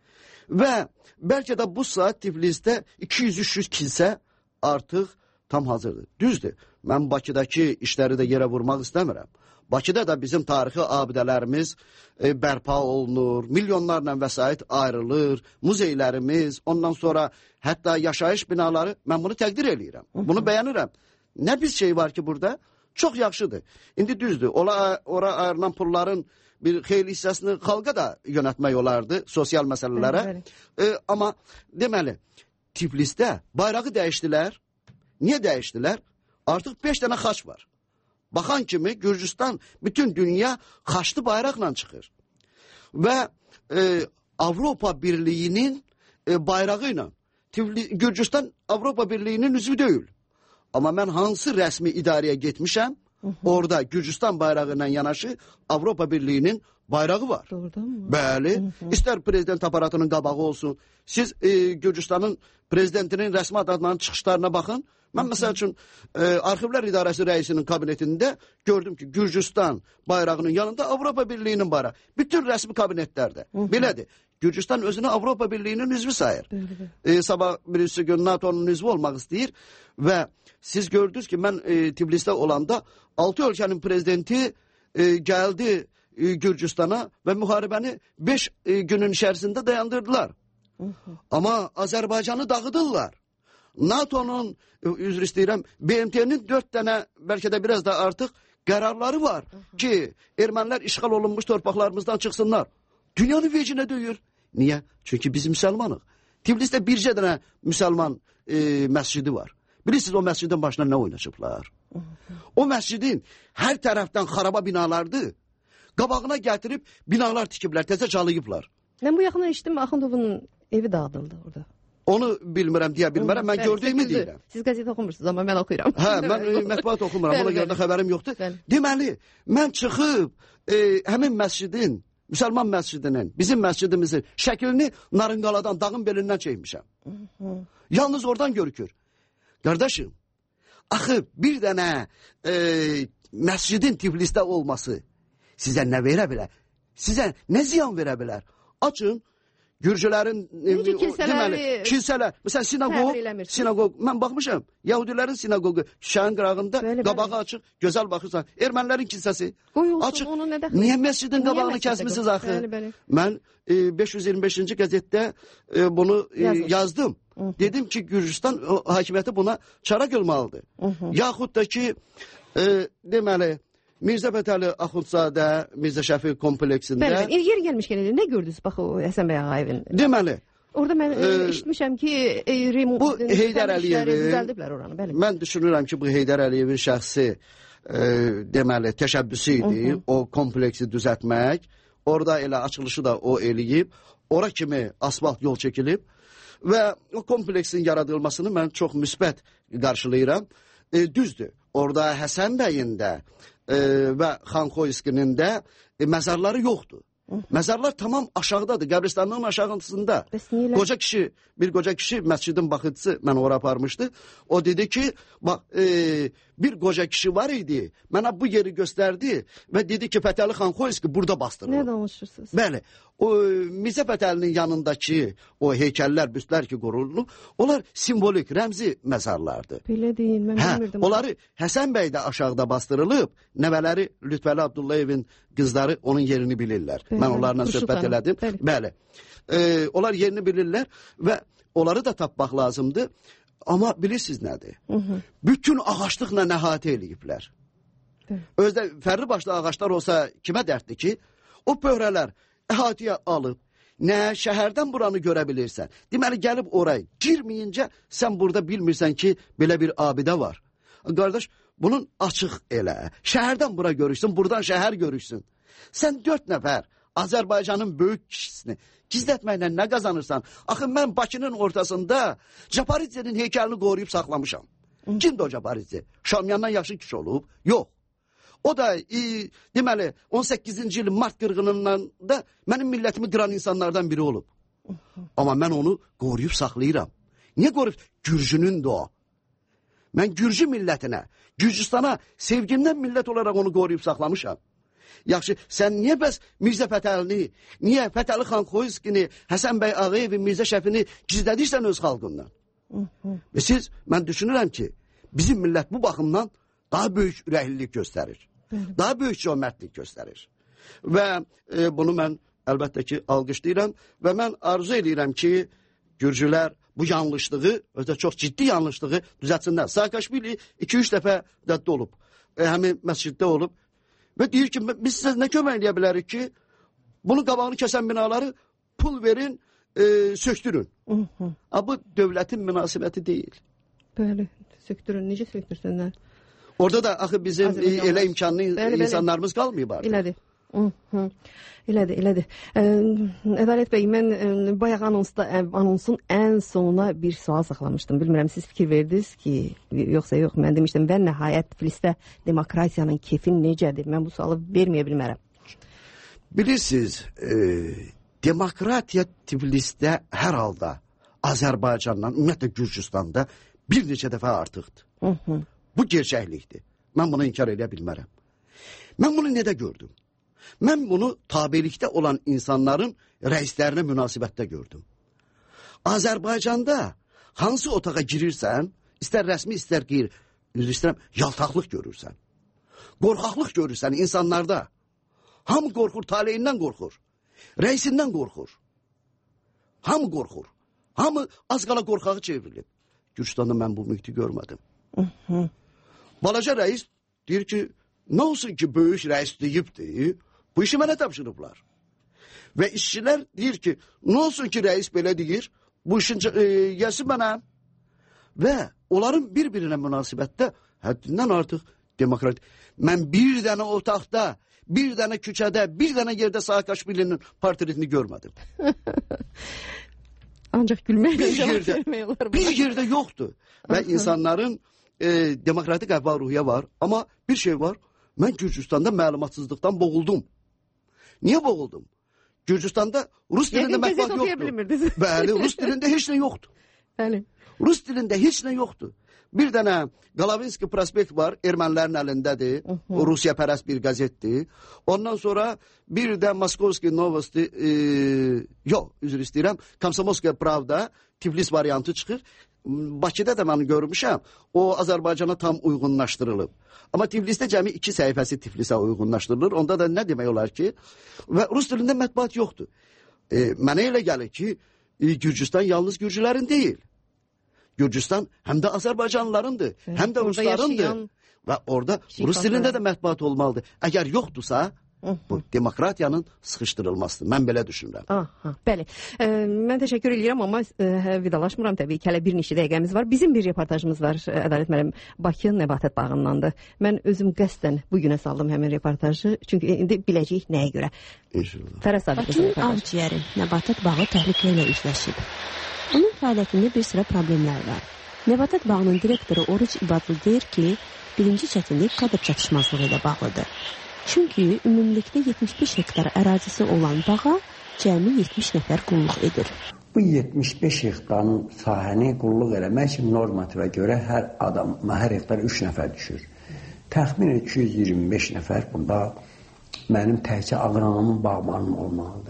Və bəlkə də bu saat Tiflisdə iki yüz üç yüz kilsə artıq tam hazırdır. Düzdür, mən Bakıdakı işləri də yerə vurmaq istəmirəm. Bakıda da bizim tarixi abidələrimiz e, bərpa olunur, milyonlarla vəsait ayrılır, muzeylərimiz, ondan sonra hətta yaşayış binaları, mən bunu təqdir eləyirəm, bunu bəyənirəm. Nə bir şey var ki burada? Çox yaxşıdır. İndi düzdür, ora, ora ayrılan pulların bir xeyli hissəsini xalqa da yönətmək olardı, sosial məsələlərə. E, amma deməli, Tiflisdə bayrağı dəyişdilər. Niyə dəyişdilər? Artıq beş dənə xaç var. Baxan kimi Gürcüstan bütün dünya xaçlı bayraqla çıxır. Və e, Avropa Birliyinin e, bayrağı ilə Gürcüstan Avropa Birliyinin üzvü deyil. Amma mən hansı rəsmi idarəyə getmişəm, hı -hı. Orada Gürcüstan bayrağı ilə yanaşı Avropa Birliyinin bayrağı var. Doğrudan Bəli. Hı -hı. İstər prezident aparatının qabağı olsun. Siz e, Gürcüstanın prezidentinin rəsmi adlarının çıxışlarına baxın. Mən məsəl üçün e, Arxivlər İdarəsi rəisinin kabinetində gördüm ki, Gürcüstan bayrağının yanında Avropa Birliyinin bayrağı. Bütün rəsmi kabinetlərdə. Hı -hı. Belədir. Gürcüstan özünü Avropa Birliyinin üzvü sayır. E, sabah birisi gün NATO'nun üzvü olmaq istəyir və siz gördünüz ki, mən e, Tiflisdə olanda altı ölkənin prezidenti e, gəldi e, Gürcüstana və müharibəni beş e, günün içərisində dayandırdılar. Hı -hı. Amma Azərbaycanı dağıdırlar. NATO'nun, üzr istəyirəm, B M T'nin dörd dənə, bəlkə də biraz da artıq qərarları var. Hı -hı. Ki, ermənilər işğal olunmuş torpaqlarımızdan çıxsınlar. Dünyanın vecinə döyür. Niyə? Çünki biz müsəlmanıq. Tiflisdə bircə dənə müsəlman e, məscidi var. Bilirsiniz o məscidin başına nə oynaşıblar? Hı -hı. O məscidin hər tərəfdən xaraba binalardır. Qabağına gətirib binalar tikiblər, təzə çalıyıblar. Mən bu yaxından eşitdim, Axundovun evi dağıdıldı orada. Onu bilmirəm, deyə bilmirəm. Mən bəli, gördüyümü deyirəm. Siz qəzet oxumursunuz, amma mən oxuyuram. Hə, mən mətbuat oxumuram, ona görə də xəbərim yoxdur. Bəli. Deməli, mən çıxıb e, həmin məscidin, müsəlman məscidinin, bizim məscidimizin şəklini Narınqaladan, dağın belindən çəkmişəm. Yalnız oradan görükür. Qardaşım, axı bir dənə e, məscidin Tiflisdə olması sizə nə verə bilər? Sizə nə ziyan verə bilər? Açın. Gürcülərin kilsələri, kilsələr, məsələn sinagog, sinagog, mən baxmışam, Yahudilərin sinagogu şəhərin qırağında, bəli, qabağı bəli. Açıq, gözəl baxırsan, ermənilərin kilsəsi Qoyulsun, açıq, niyə məscidin qabağını kəsmişsiniz axı? Bəli, bəli. Mən e, beş yüz iyirmi beşinci qəzetdə e, bunu e, yazdım. Hı -hı. Dedim ki, Gürcüstan hakimiyyəti buna çara qılmalıdır. Hı -hı. Yaxud da ki, e, deməli, Mirzə Fətəli Axundzadə, Mirzə Şəfi kompleksində... Bəli, yer gəlmişkən elə, nə gördünüz bax o Həsən bəy Ağayevin? Deməli... Orada mən e, eşitmişəm ki, e, remont... Bu Heydər Əliyevin... Düzəldiblər oranı, bəli. Mən düşünürəm ki, bu Heydər Əliyevin şəxsi e, deməli, təşəbbüsü idi, Hı -hı. o kompleksi düzəltmək. Orada elə açılışı da o eləyib. Ora kimi asfalt yol çəkilib. Və o kompleksin yaradılmasını mən çox müsbət qarşılayıram. E, düzdür, orada Həsən bəyin də e, və Xanxoyskinin də e, məzarları yoxdur. Hı. Məzarlar tamam aşağıdadır, qəbristanlığın aşağısında. Qoca kişi, bir qoca kişi məscidin baxıcısı mən ora aparmışdı. O dedi ki, bax, e, bir qoca kişi var idi, mənə bu yeri göstərdi və dedi ki, Fətəli Xanxoyski burada bastırılır. Nə danışırsınız? Bəli, o Mirzə Fətəlinin yanındakı o heykəllər, büstlər ki qurulub, onlar simvolik, rəmzi məzarlardır. Belə deyil, mən hə, bilmirdim. Onları Həsən bəy də aşağıda bastırılıb, nəvələri Lütfəli Abdullayevin qızları onun yerini bilirlər. Bəli, mən onlarla söhbət hanım. elədim. Bəli. Bəli. E, onlar yerini bilirlər və onları da tapmaq lazımdır. Amma bilirsiniz nədir? Hı -hı. Bütün ağaçlıqla əhatə eləyiblər. Özdə fərli başlı ağaçlar olsa kimə dərddir ki? O pöhrələr əhatəyə alıb, nə şəhərdən buranı görə bilirsən. Deməli, gəlib oraya girməyincə sən burada bilmirsən ki, belə bir abidə var. Qardaş, bunun açıq elə. Şəhərdən bura görürsün, buradan şəhər görürsün. Sən dörd nəfər Azərbaycanın böyük kişisini gizlətməklə nə qazanırsan? Axı, mən Bakının ortasında Japaridze'nin heykəlini qoruyub saxlamışam. Hı. Kimdir o Japaridze? Şamyandan yaxşı kişi olub? Yox. O da e, deməli on səkkizinci il mart qırğınından da mənim millətimi qıran insanlardan biri olub. Hı -hı. Amma mən onu qoruyub saxlayıram. Niyə qoruyub? Gürcünündür o. Mən Gürcü millətinə, Gürcüstana sevgimdən millət olaraq onu qoruyub saxlamışam. Yaxşı, sən niyə bəs Mirzə Fətəlini, niyə Fətəli xan Xoyskini, Həsən bəy Ağayevi, Mirzə Şəfini gizlədirsən öz xalqından? Hı -hı. Və siz, mən düşünürəm ki, bizim millət bu baxımdan daha böyük ürəklilik göstərir. Hı -hı. Daha böyük cömərtlik göstərir. Və e, bunu mən əlbəttə ki alqışlayıram və mən arzu edirəm ki, Gürcülər bu yanlışlığı, özdə çox ciddi yanlışlığı düzəltsinlər. Saakashvili iki üç dəfə dəddə olub, e, həmin məsciddə olub. Və deyir ki, biz sizə nə kömək edə bilərik ki, bunu qabağını kəsən binaları pul verin, e, söktürün. Hı -hı. A, bu dövlətin münasibəti deyil. Bəli, söktürün, necə söktürsünlər? Orada da axı bizim e, elə imkanlı bəli, insanlarımız bəli. qalmayıb artıq. Elədir. Hı -hı. Elədir, elədir. Ədalət bəy, mən ə, bayaq anonsda, ə, anonsun ən sonuna bir sual saxlamışdım. Bilmirəm, siz fikir verdiniz ki, yoxsa yox, mən demişdim, və nəhayət Tiflisdə demokratiyanın kefi necədir? Mən bu sualı verməyə bilmərəm. Bilirsiniz, e, demokratiya Tiflisdə hər halda Azərbaycandan, ümumiyyətlə Gürcüstanda bir neçə dəfə artıqdır. Hı -hı. Bu gerçəklikdir. Mən bunu inkar edə bilmərəm. Mən bunu nədə gördüm? Mən bunu tabelikdə olan insanların rəislərinə münasibətdə gördüm. Azərbaycanda hansı otağa girirsən, istər rəsmi, istər qeyri, üzr istəyirəm, yaltaqlıq görürsən. Qorxaqlıq görürsən insanlarda. Hamı qorxur, taleyindən qorxur. Rəisindən qorxur. Hamı qorxur. Hamı az qala qorxağı çevrilib. Gürcüstanda mən bu mühiti görmədim. Hı -hı. Balaca rəis deyir ki, nə olsun ki, böyük rəis deyibdir, bu işi mənə tapşırıblar. Və işçilər deyir ki, nə olsun ki, rəis belə deyir, bu işin e, yəsi mənə. Və onların bir-birinə münasibətdə həddindən artıq demokrat. Mən bir dənə otaqda, bir dənə küçədə, bir dənə yerdə Saakashvilinin portretini görmədim. Ancaq gülmək bir yerdə, bir yerdə yoxdur. Və insanların e, demokratik əhval-ruhiyyə var. Amma bir şey var, mən Gürcüstanda məlumatsızlıqdan boğuldum. Niyə boğuldum? Gürcüstanda Rus dilində mətbuat yoxdur. Bəli, Rus dilində heç nə yoxdur. Bəli. Rus dilində heç nə yoxdur. Bir dənə Qalavinski prospekt var, ermənilərin əlindədir. Uh -huh. Rusiya pərəst bir qəzetdir. Ondan sonra bir də Moskovski Novosti, e, yox, üzr istəyirəm, Komsomolskaya Pravda, Tiflis variantı çıxır. Bakıda da mən görmüşəm, o Azərbaycana tam uyğunlaşdırılıb. Amma Tiflisdə cəmi iki səhifəsi Tiflisə uyğunlaşdırılır. Onda da nə demək olar ki, və Rus dilində mətbuat yoxdur. E, mənə elə gəlir ki, e, Gürcüstan yalnız Gürcülərin deyil. Gürcüstan həm də Azərbaycanlılarındır, evet, həm də Ruslarındır. Yaşayan... Və orada Rus dilində də mətbuat olmalıdır. Əgər yoxdursa, bu demokratiyanın sıxışdırılmasıdır. Mən belə düşünürəm. Aha, bəli. E, mən təşəkkür edirəm, amma e, vidalaşmıram təbii ki. Hələ bir neçə dəqiqəmiz var. Bizim bir reportajımız var, Ədalət müəllim. Bakı Nəbatət bağındandır. Mən özüm qəsdən bu günə saldım həmin reportajı. Çünki indi biləcəyik nəyə görə. İnşallah. Fərəz abi. Bakının Ağciyəri Nəbatət bağı təhlükə ilə üzləşib. Onun fəaliyyətində bir sıra problemlər var. Nəbatət bağının direktoru Oruc İbadlı deyir ki, birinci çətinlik kadr çatışmazlığı ilə bağlıdır. Çünki ümumilikdə yetmiş beş hektar ərazisi olan bağa cəmi yetmiş nəfər qulluq edir. Bu yetmiş beş hektarın sahəni qulluq eləmək üçün normativə görə hər adam, hər hektar üç nəfər düşür. Təxminən iki yüz iyirmi beş nəfər bunda mənim təkcə Ağranamın bağbanım olmalıdır.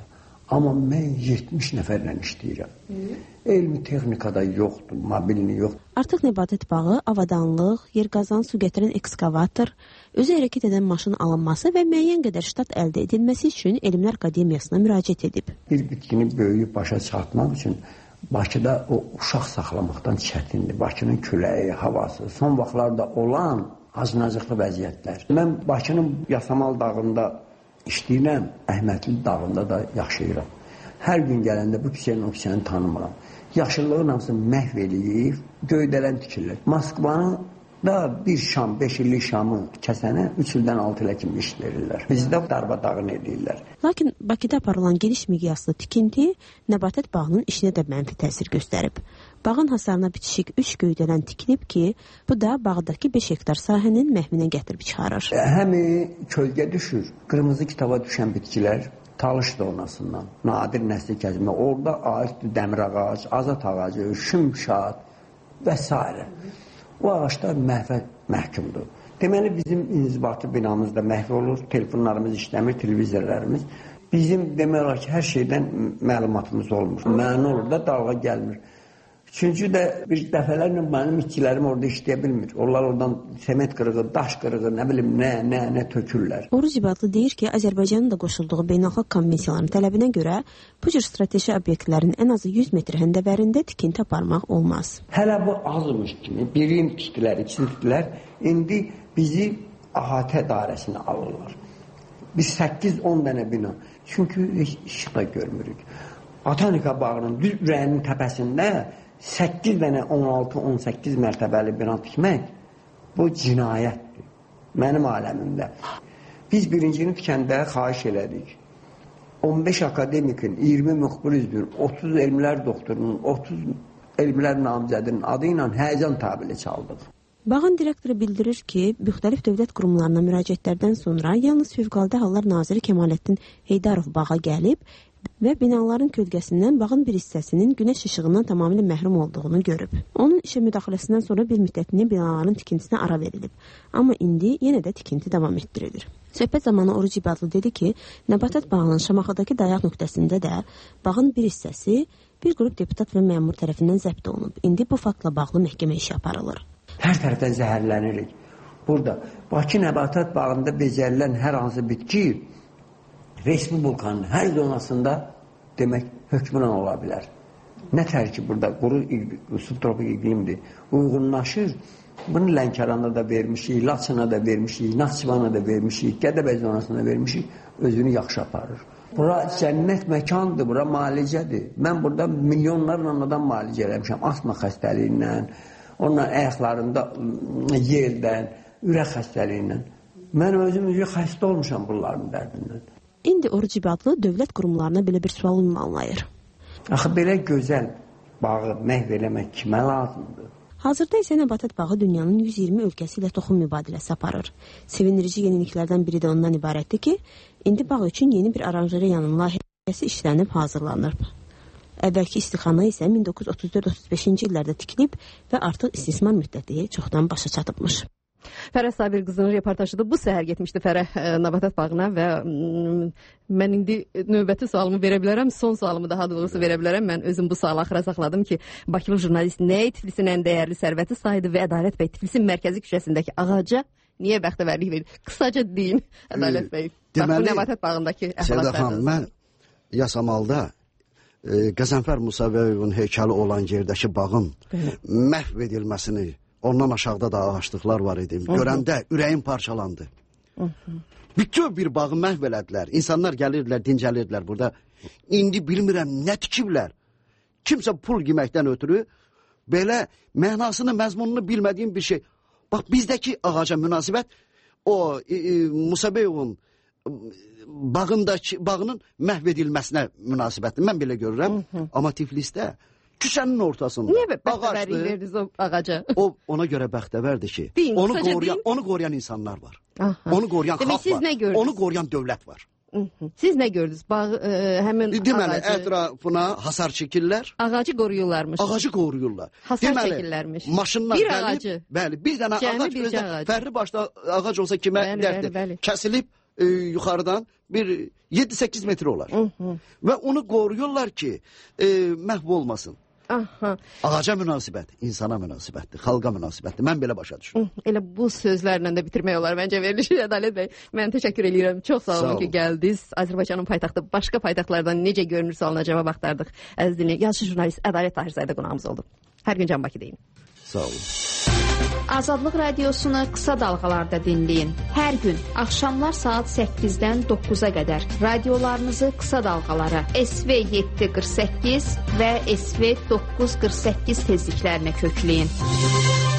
Amma mən yetmiş nəfərlə işləyirəm. Elmi texnikada yoxdur, mobilni yoxdur. Artıq Nəbatət bağı avadanlıq, yer qazan, su gətirən ekskavator, özü hərəkət edən maşın alınması və müəyyən qədər ştat əldə edilməsi üçün Elmlər Akademiyasına müraciət edib. Bir bitkini böyüyüb başa çatmaq üçün Bakıda o uşaq saxlamaqdan çətindir. Bakının küləyi, havası, son vaxtlarda olan acınacıqlı vəziyyətlər. Mən Bakının Yasamal dağında işləyirəm, Əhmədli dağında da yaşayıram. Hər gün gələndə bu küçənin o küçəni tanımıram. Yaşıllığın hamısını məhv eləyib, göydələn tikirlər. Moskvanın da bir şam, beş illik şamı kəsənə üç ildən altı ilə kimi iş verirlər. Bizdə darbadağın edirlər. Lakin Bakıda aparılan geniş miqyaslı tikinti Nəbatət bağının işinə də mənfi təsir göstərib. Bağın hasarına bitişik üç göydələn tikilib ki, bu da bağdakı beş hektar sahənin məhvinə gətirib çıxarır. Həmi kölgə düşür, qırmızı kitaba düşən bitkilər, talış donasından, nadir nəsli kəzmə, orada ağac, dəmir ağac, azat ağacı, şümşad və s. O ağaçlar məhvə məhkumdur. Deməli, bizim inzibati binamızda məhv olur, telefonlarımız işləmir, televizorlarımız. Bizim demək olar ki, hər şeydən məlumatımız olmur. Məna olur da dalğa gəlmir. Çünki də bir dəfələrlə mənim işçilərim orada işləyə bilmir. Onlar oradan sement qırığı, daş qırığı, nə bilim, nə, nə, nə tökürlər. Oruc İbadlı deyir ki, Azərbaycanın da qoşulduğu beynəlxalq konvensiyaların tələbinə görə bu cür strateji obyektlərin ən azı yüz metr həndəvərində tikinti aparmaq olmaz. Hələ bu azmış kimi birini tikdilər, ikisini tikdilər. İndi bizi əhatə dairəsinə alırlar. Biz səkkiz on dənə bina. Çünki heç işıq da görmürük. Botanika bağının düz ürəyinin təpəsində səkkiz dənə on altı on səkkiz mərtəbəli bina tikmək bu cinayətdir. Mənim aləmimdə. Biz birincini tikəndə xahiş elədik. on beş akademikin, iyirmi müxbir üzvün, otuz elmlər doktorunun, otuz elmlər namizədinin adı ilə həyəcan tabili çaldıq. Bağın direktoru bildirir ki, müxtəlif dövlət qurumlarına müraciətlərdən sonra yalnız Fövqəladə Hallar Naziri Kemaləddin Heydarov bağa gəlib və binaların kölgəsindən bağın bir hissəsinin günəş işığından tamamilə məhrum olduğunu görüb. Onun işə müdaxiləsindən sonra bir müddətini binaların tikintisinə ara verilib. Amma indi yenə də tikinti davam etdirilir. Söhbət zamanı Oruc İbadlı dedi ki, Nəbatət bağının Şamaxıdakı dayaq nöqtəsində də bağın bir hissəsi bir qrup deputat və məmur tərəfindən zəbt olunub. İndi bu faktla bağlı məhkəmə işi aparılır. Hər tərəfdən zəhərlənirik. Burada Bakı Nəbatət bağında becərilən hər hansı bitki Respublikanın hər zonasında demək hökmündən ola bilər. Nətər ki, burada quru subtropik iqlimdir, uyğunlaşır. Bunu Lənkəranda da vermişik, Laçına da vermişik, Naxçıvana da vermişik, Gədəbəy zonasına da vermişik, özünü yaxşı aparır. Bura cənnət məkandır, bura müalicədir. Mən burada milyonlarla adam müalicə eləmişəm, asma xəstəliyindən, onların ayaqlarında yeldən, ürək xəstəliyindən. Mən özüm üzrə xəstə olmuşam bunların dərdindən. İndi Oruc İbadlı dövlət qurumlarına belə bir sual ünvanlayır. Axı belə gözəl bağı məhv eləmək kimə lazımdır? Hazırda isə Nəbatət bağı dünyanın yüz iyirmi ölkəsi ilə toxum mübadiləsi aparır. Sevindirici yeniliklərdən biri də ondan ibarətdir ki, indi bağ üçün yeni bir aranjeriyanın layihəsi işlənib hazırlanır. Əvvəlki istixana isə min doqquz yüz otuz dörd otuz beşinci illərdə tikilib və artıq istismar müddəti çoxdan başa çatıbmış. Fərəh Sabir qızının reportajıdır. Bu səhər getmişdi Fərəh Nəbatət bağına və mən indi növbəti sualımı verə bilərəm, son sualımı daha doğrusu verə bilərəm. Mən özüm bu sualı axıra saxladım ki, Bakılı jurnalist nəyə Tiflisin ən dəyərli sərvəti saydı və Ədalət bəy Tiflisin mərkəzi küçəsindəki ağaca niyə bəxtəvərlik verir? Qısaca deyin Ədalət bəy. Bax bu Nəbatət bağındakı əhvalatlardan. Mən Yasamalda e, Qəzənfər Musabəyevin heykəli olan yerdəki bağın məhv edilməsini, ondan aşağıda da ağaçlıqlar var idi. Görəndə ürəyim parçalandı. Bütün bir bağı məhv elədilər. İnsanlar gəlirdilər, dincəlirdilər burada. İndi bilmirəm nə tikiblər. Kimsə pul yeməkdən ötürü belə mənasını, məzmununu bilmədiyim bir şey. Bax bizdəki ağaca münasibət o e, e, Musabəyevin bağındakı bağının məhv edilməsinə münasibətdir. Mən belə görürəm. Amma Tiflisdə küçənin ortasında. Niyə bəxtəvərlik verdiniz o ağaca? O ona görə bəxtəvərdir ki, deyin, onu qoruyan, onu qoruyan insanlar var. Aha. Onu qoruyan Demək, xalq var. Onu qoruyan dövlət var. Siz nə gördünüz? Bağ, e, həmin Deməli, ağacı... ətrafına hasar çəkirlər. Ağacı qoruyurlarmış. Ağacı qoruyurlar. Hasar Deməli, çəkirlərmiş. Maşınlar bir gəlib, ağacı. Bəli, bir dənə Cəmi ağac bir özdə, fərli başda ağac olsa kimə bəli, dərdir? Bəli, bəli. Kəsilib, e, yuxarıdan bir yedi səkkiz metr olar. Hı -hı. Və onu qoruyurlar ki, e, məhv olmasın. Aha. Ağaca münasibət, insana münasibətdir, xalqa münasibətdir. Mən belə başa düşürəm. Elə bu sözlərlə də bitirmək olar məncə verilişi Ədalət bəy. Mən təşəkkür edirəm. Çox sağ olun, sağ olun ki, gəldiniz. Azərbaycanın paytaxtı başqa paytaxtlardan necə görünür sualına cavab axtardıq. Əziz dinləyicilər, yazıçı jurnalist Ədalət Tahirzədə qonağımız oldu. Hər gün Can Bakı deyin. Sağ olun. Azadlıq radiosunu qısa dalğalarda dinləyin. Hər gün axşamlar saat səkkizdən dokkuza qədər radiolarınızı qısa dalğalara S V yeddi qırx səkkiz və S V doqquz qırx səkkiz tezliklərinə kökləyin.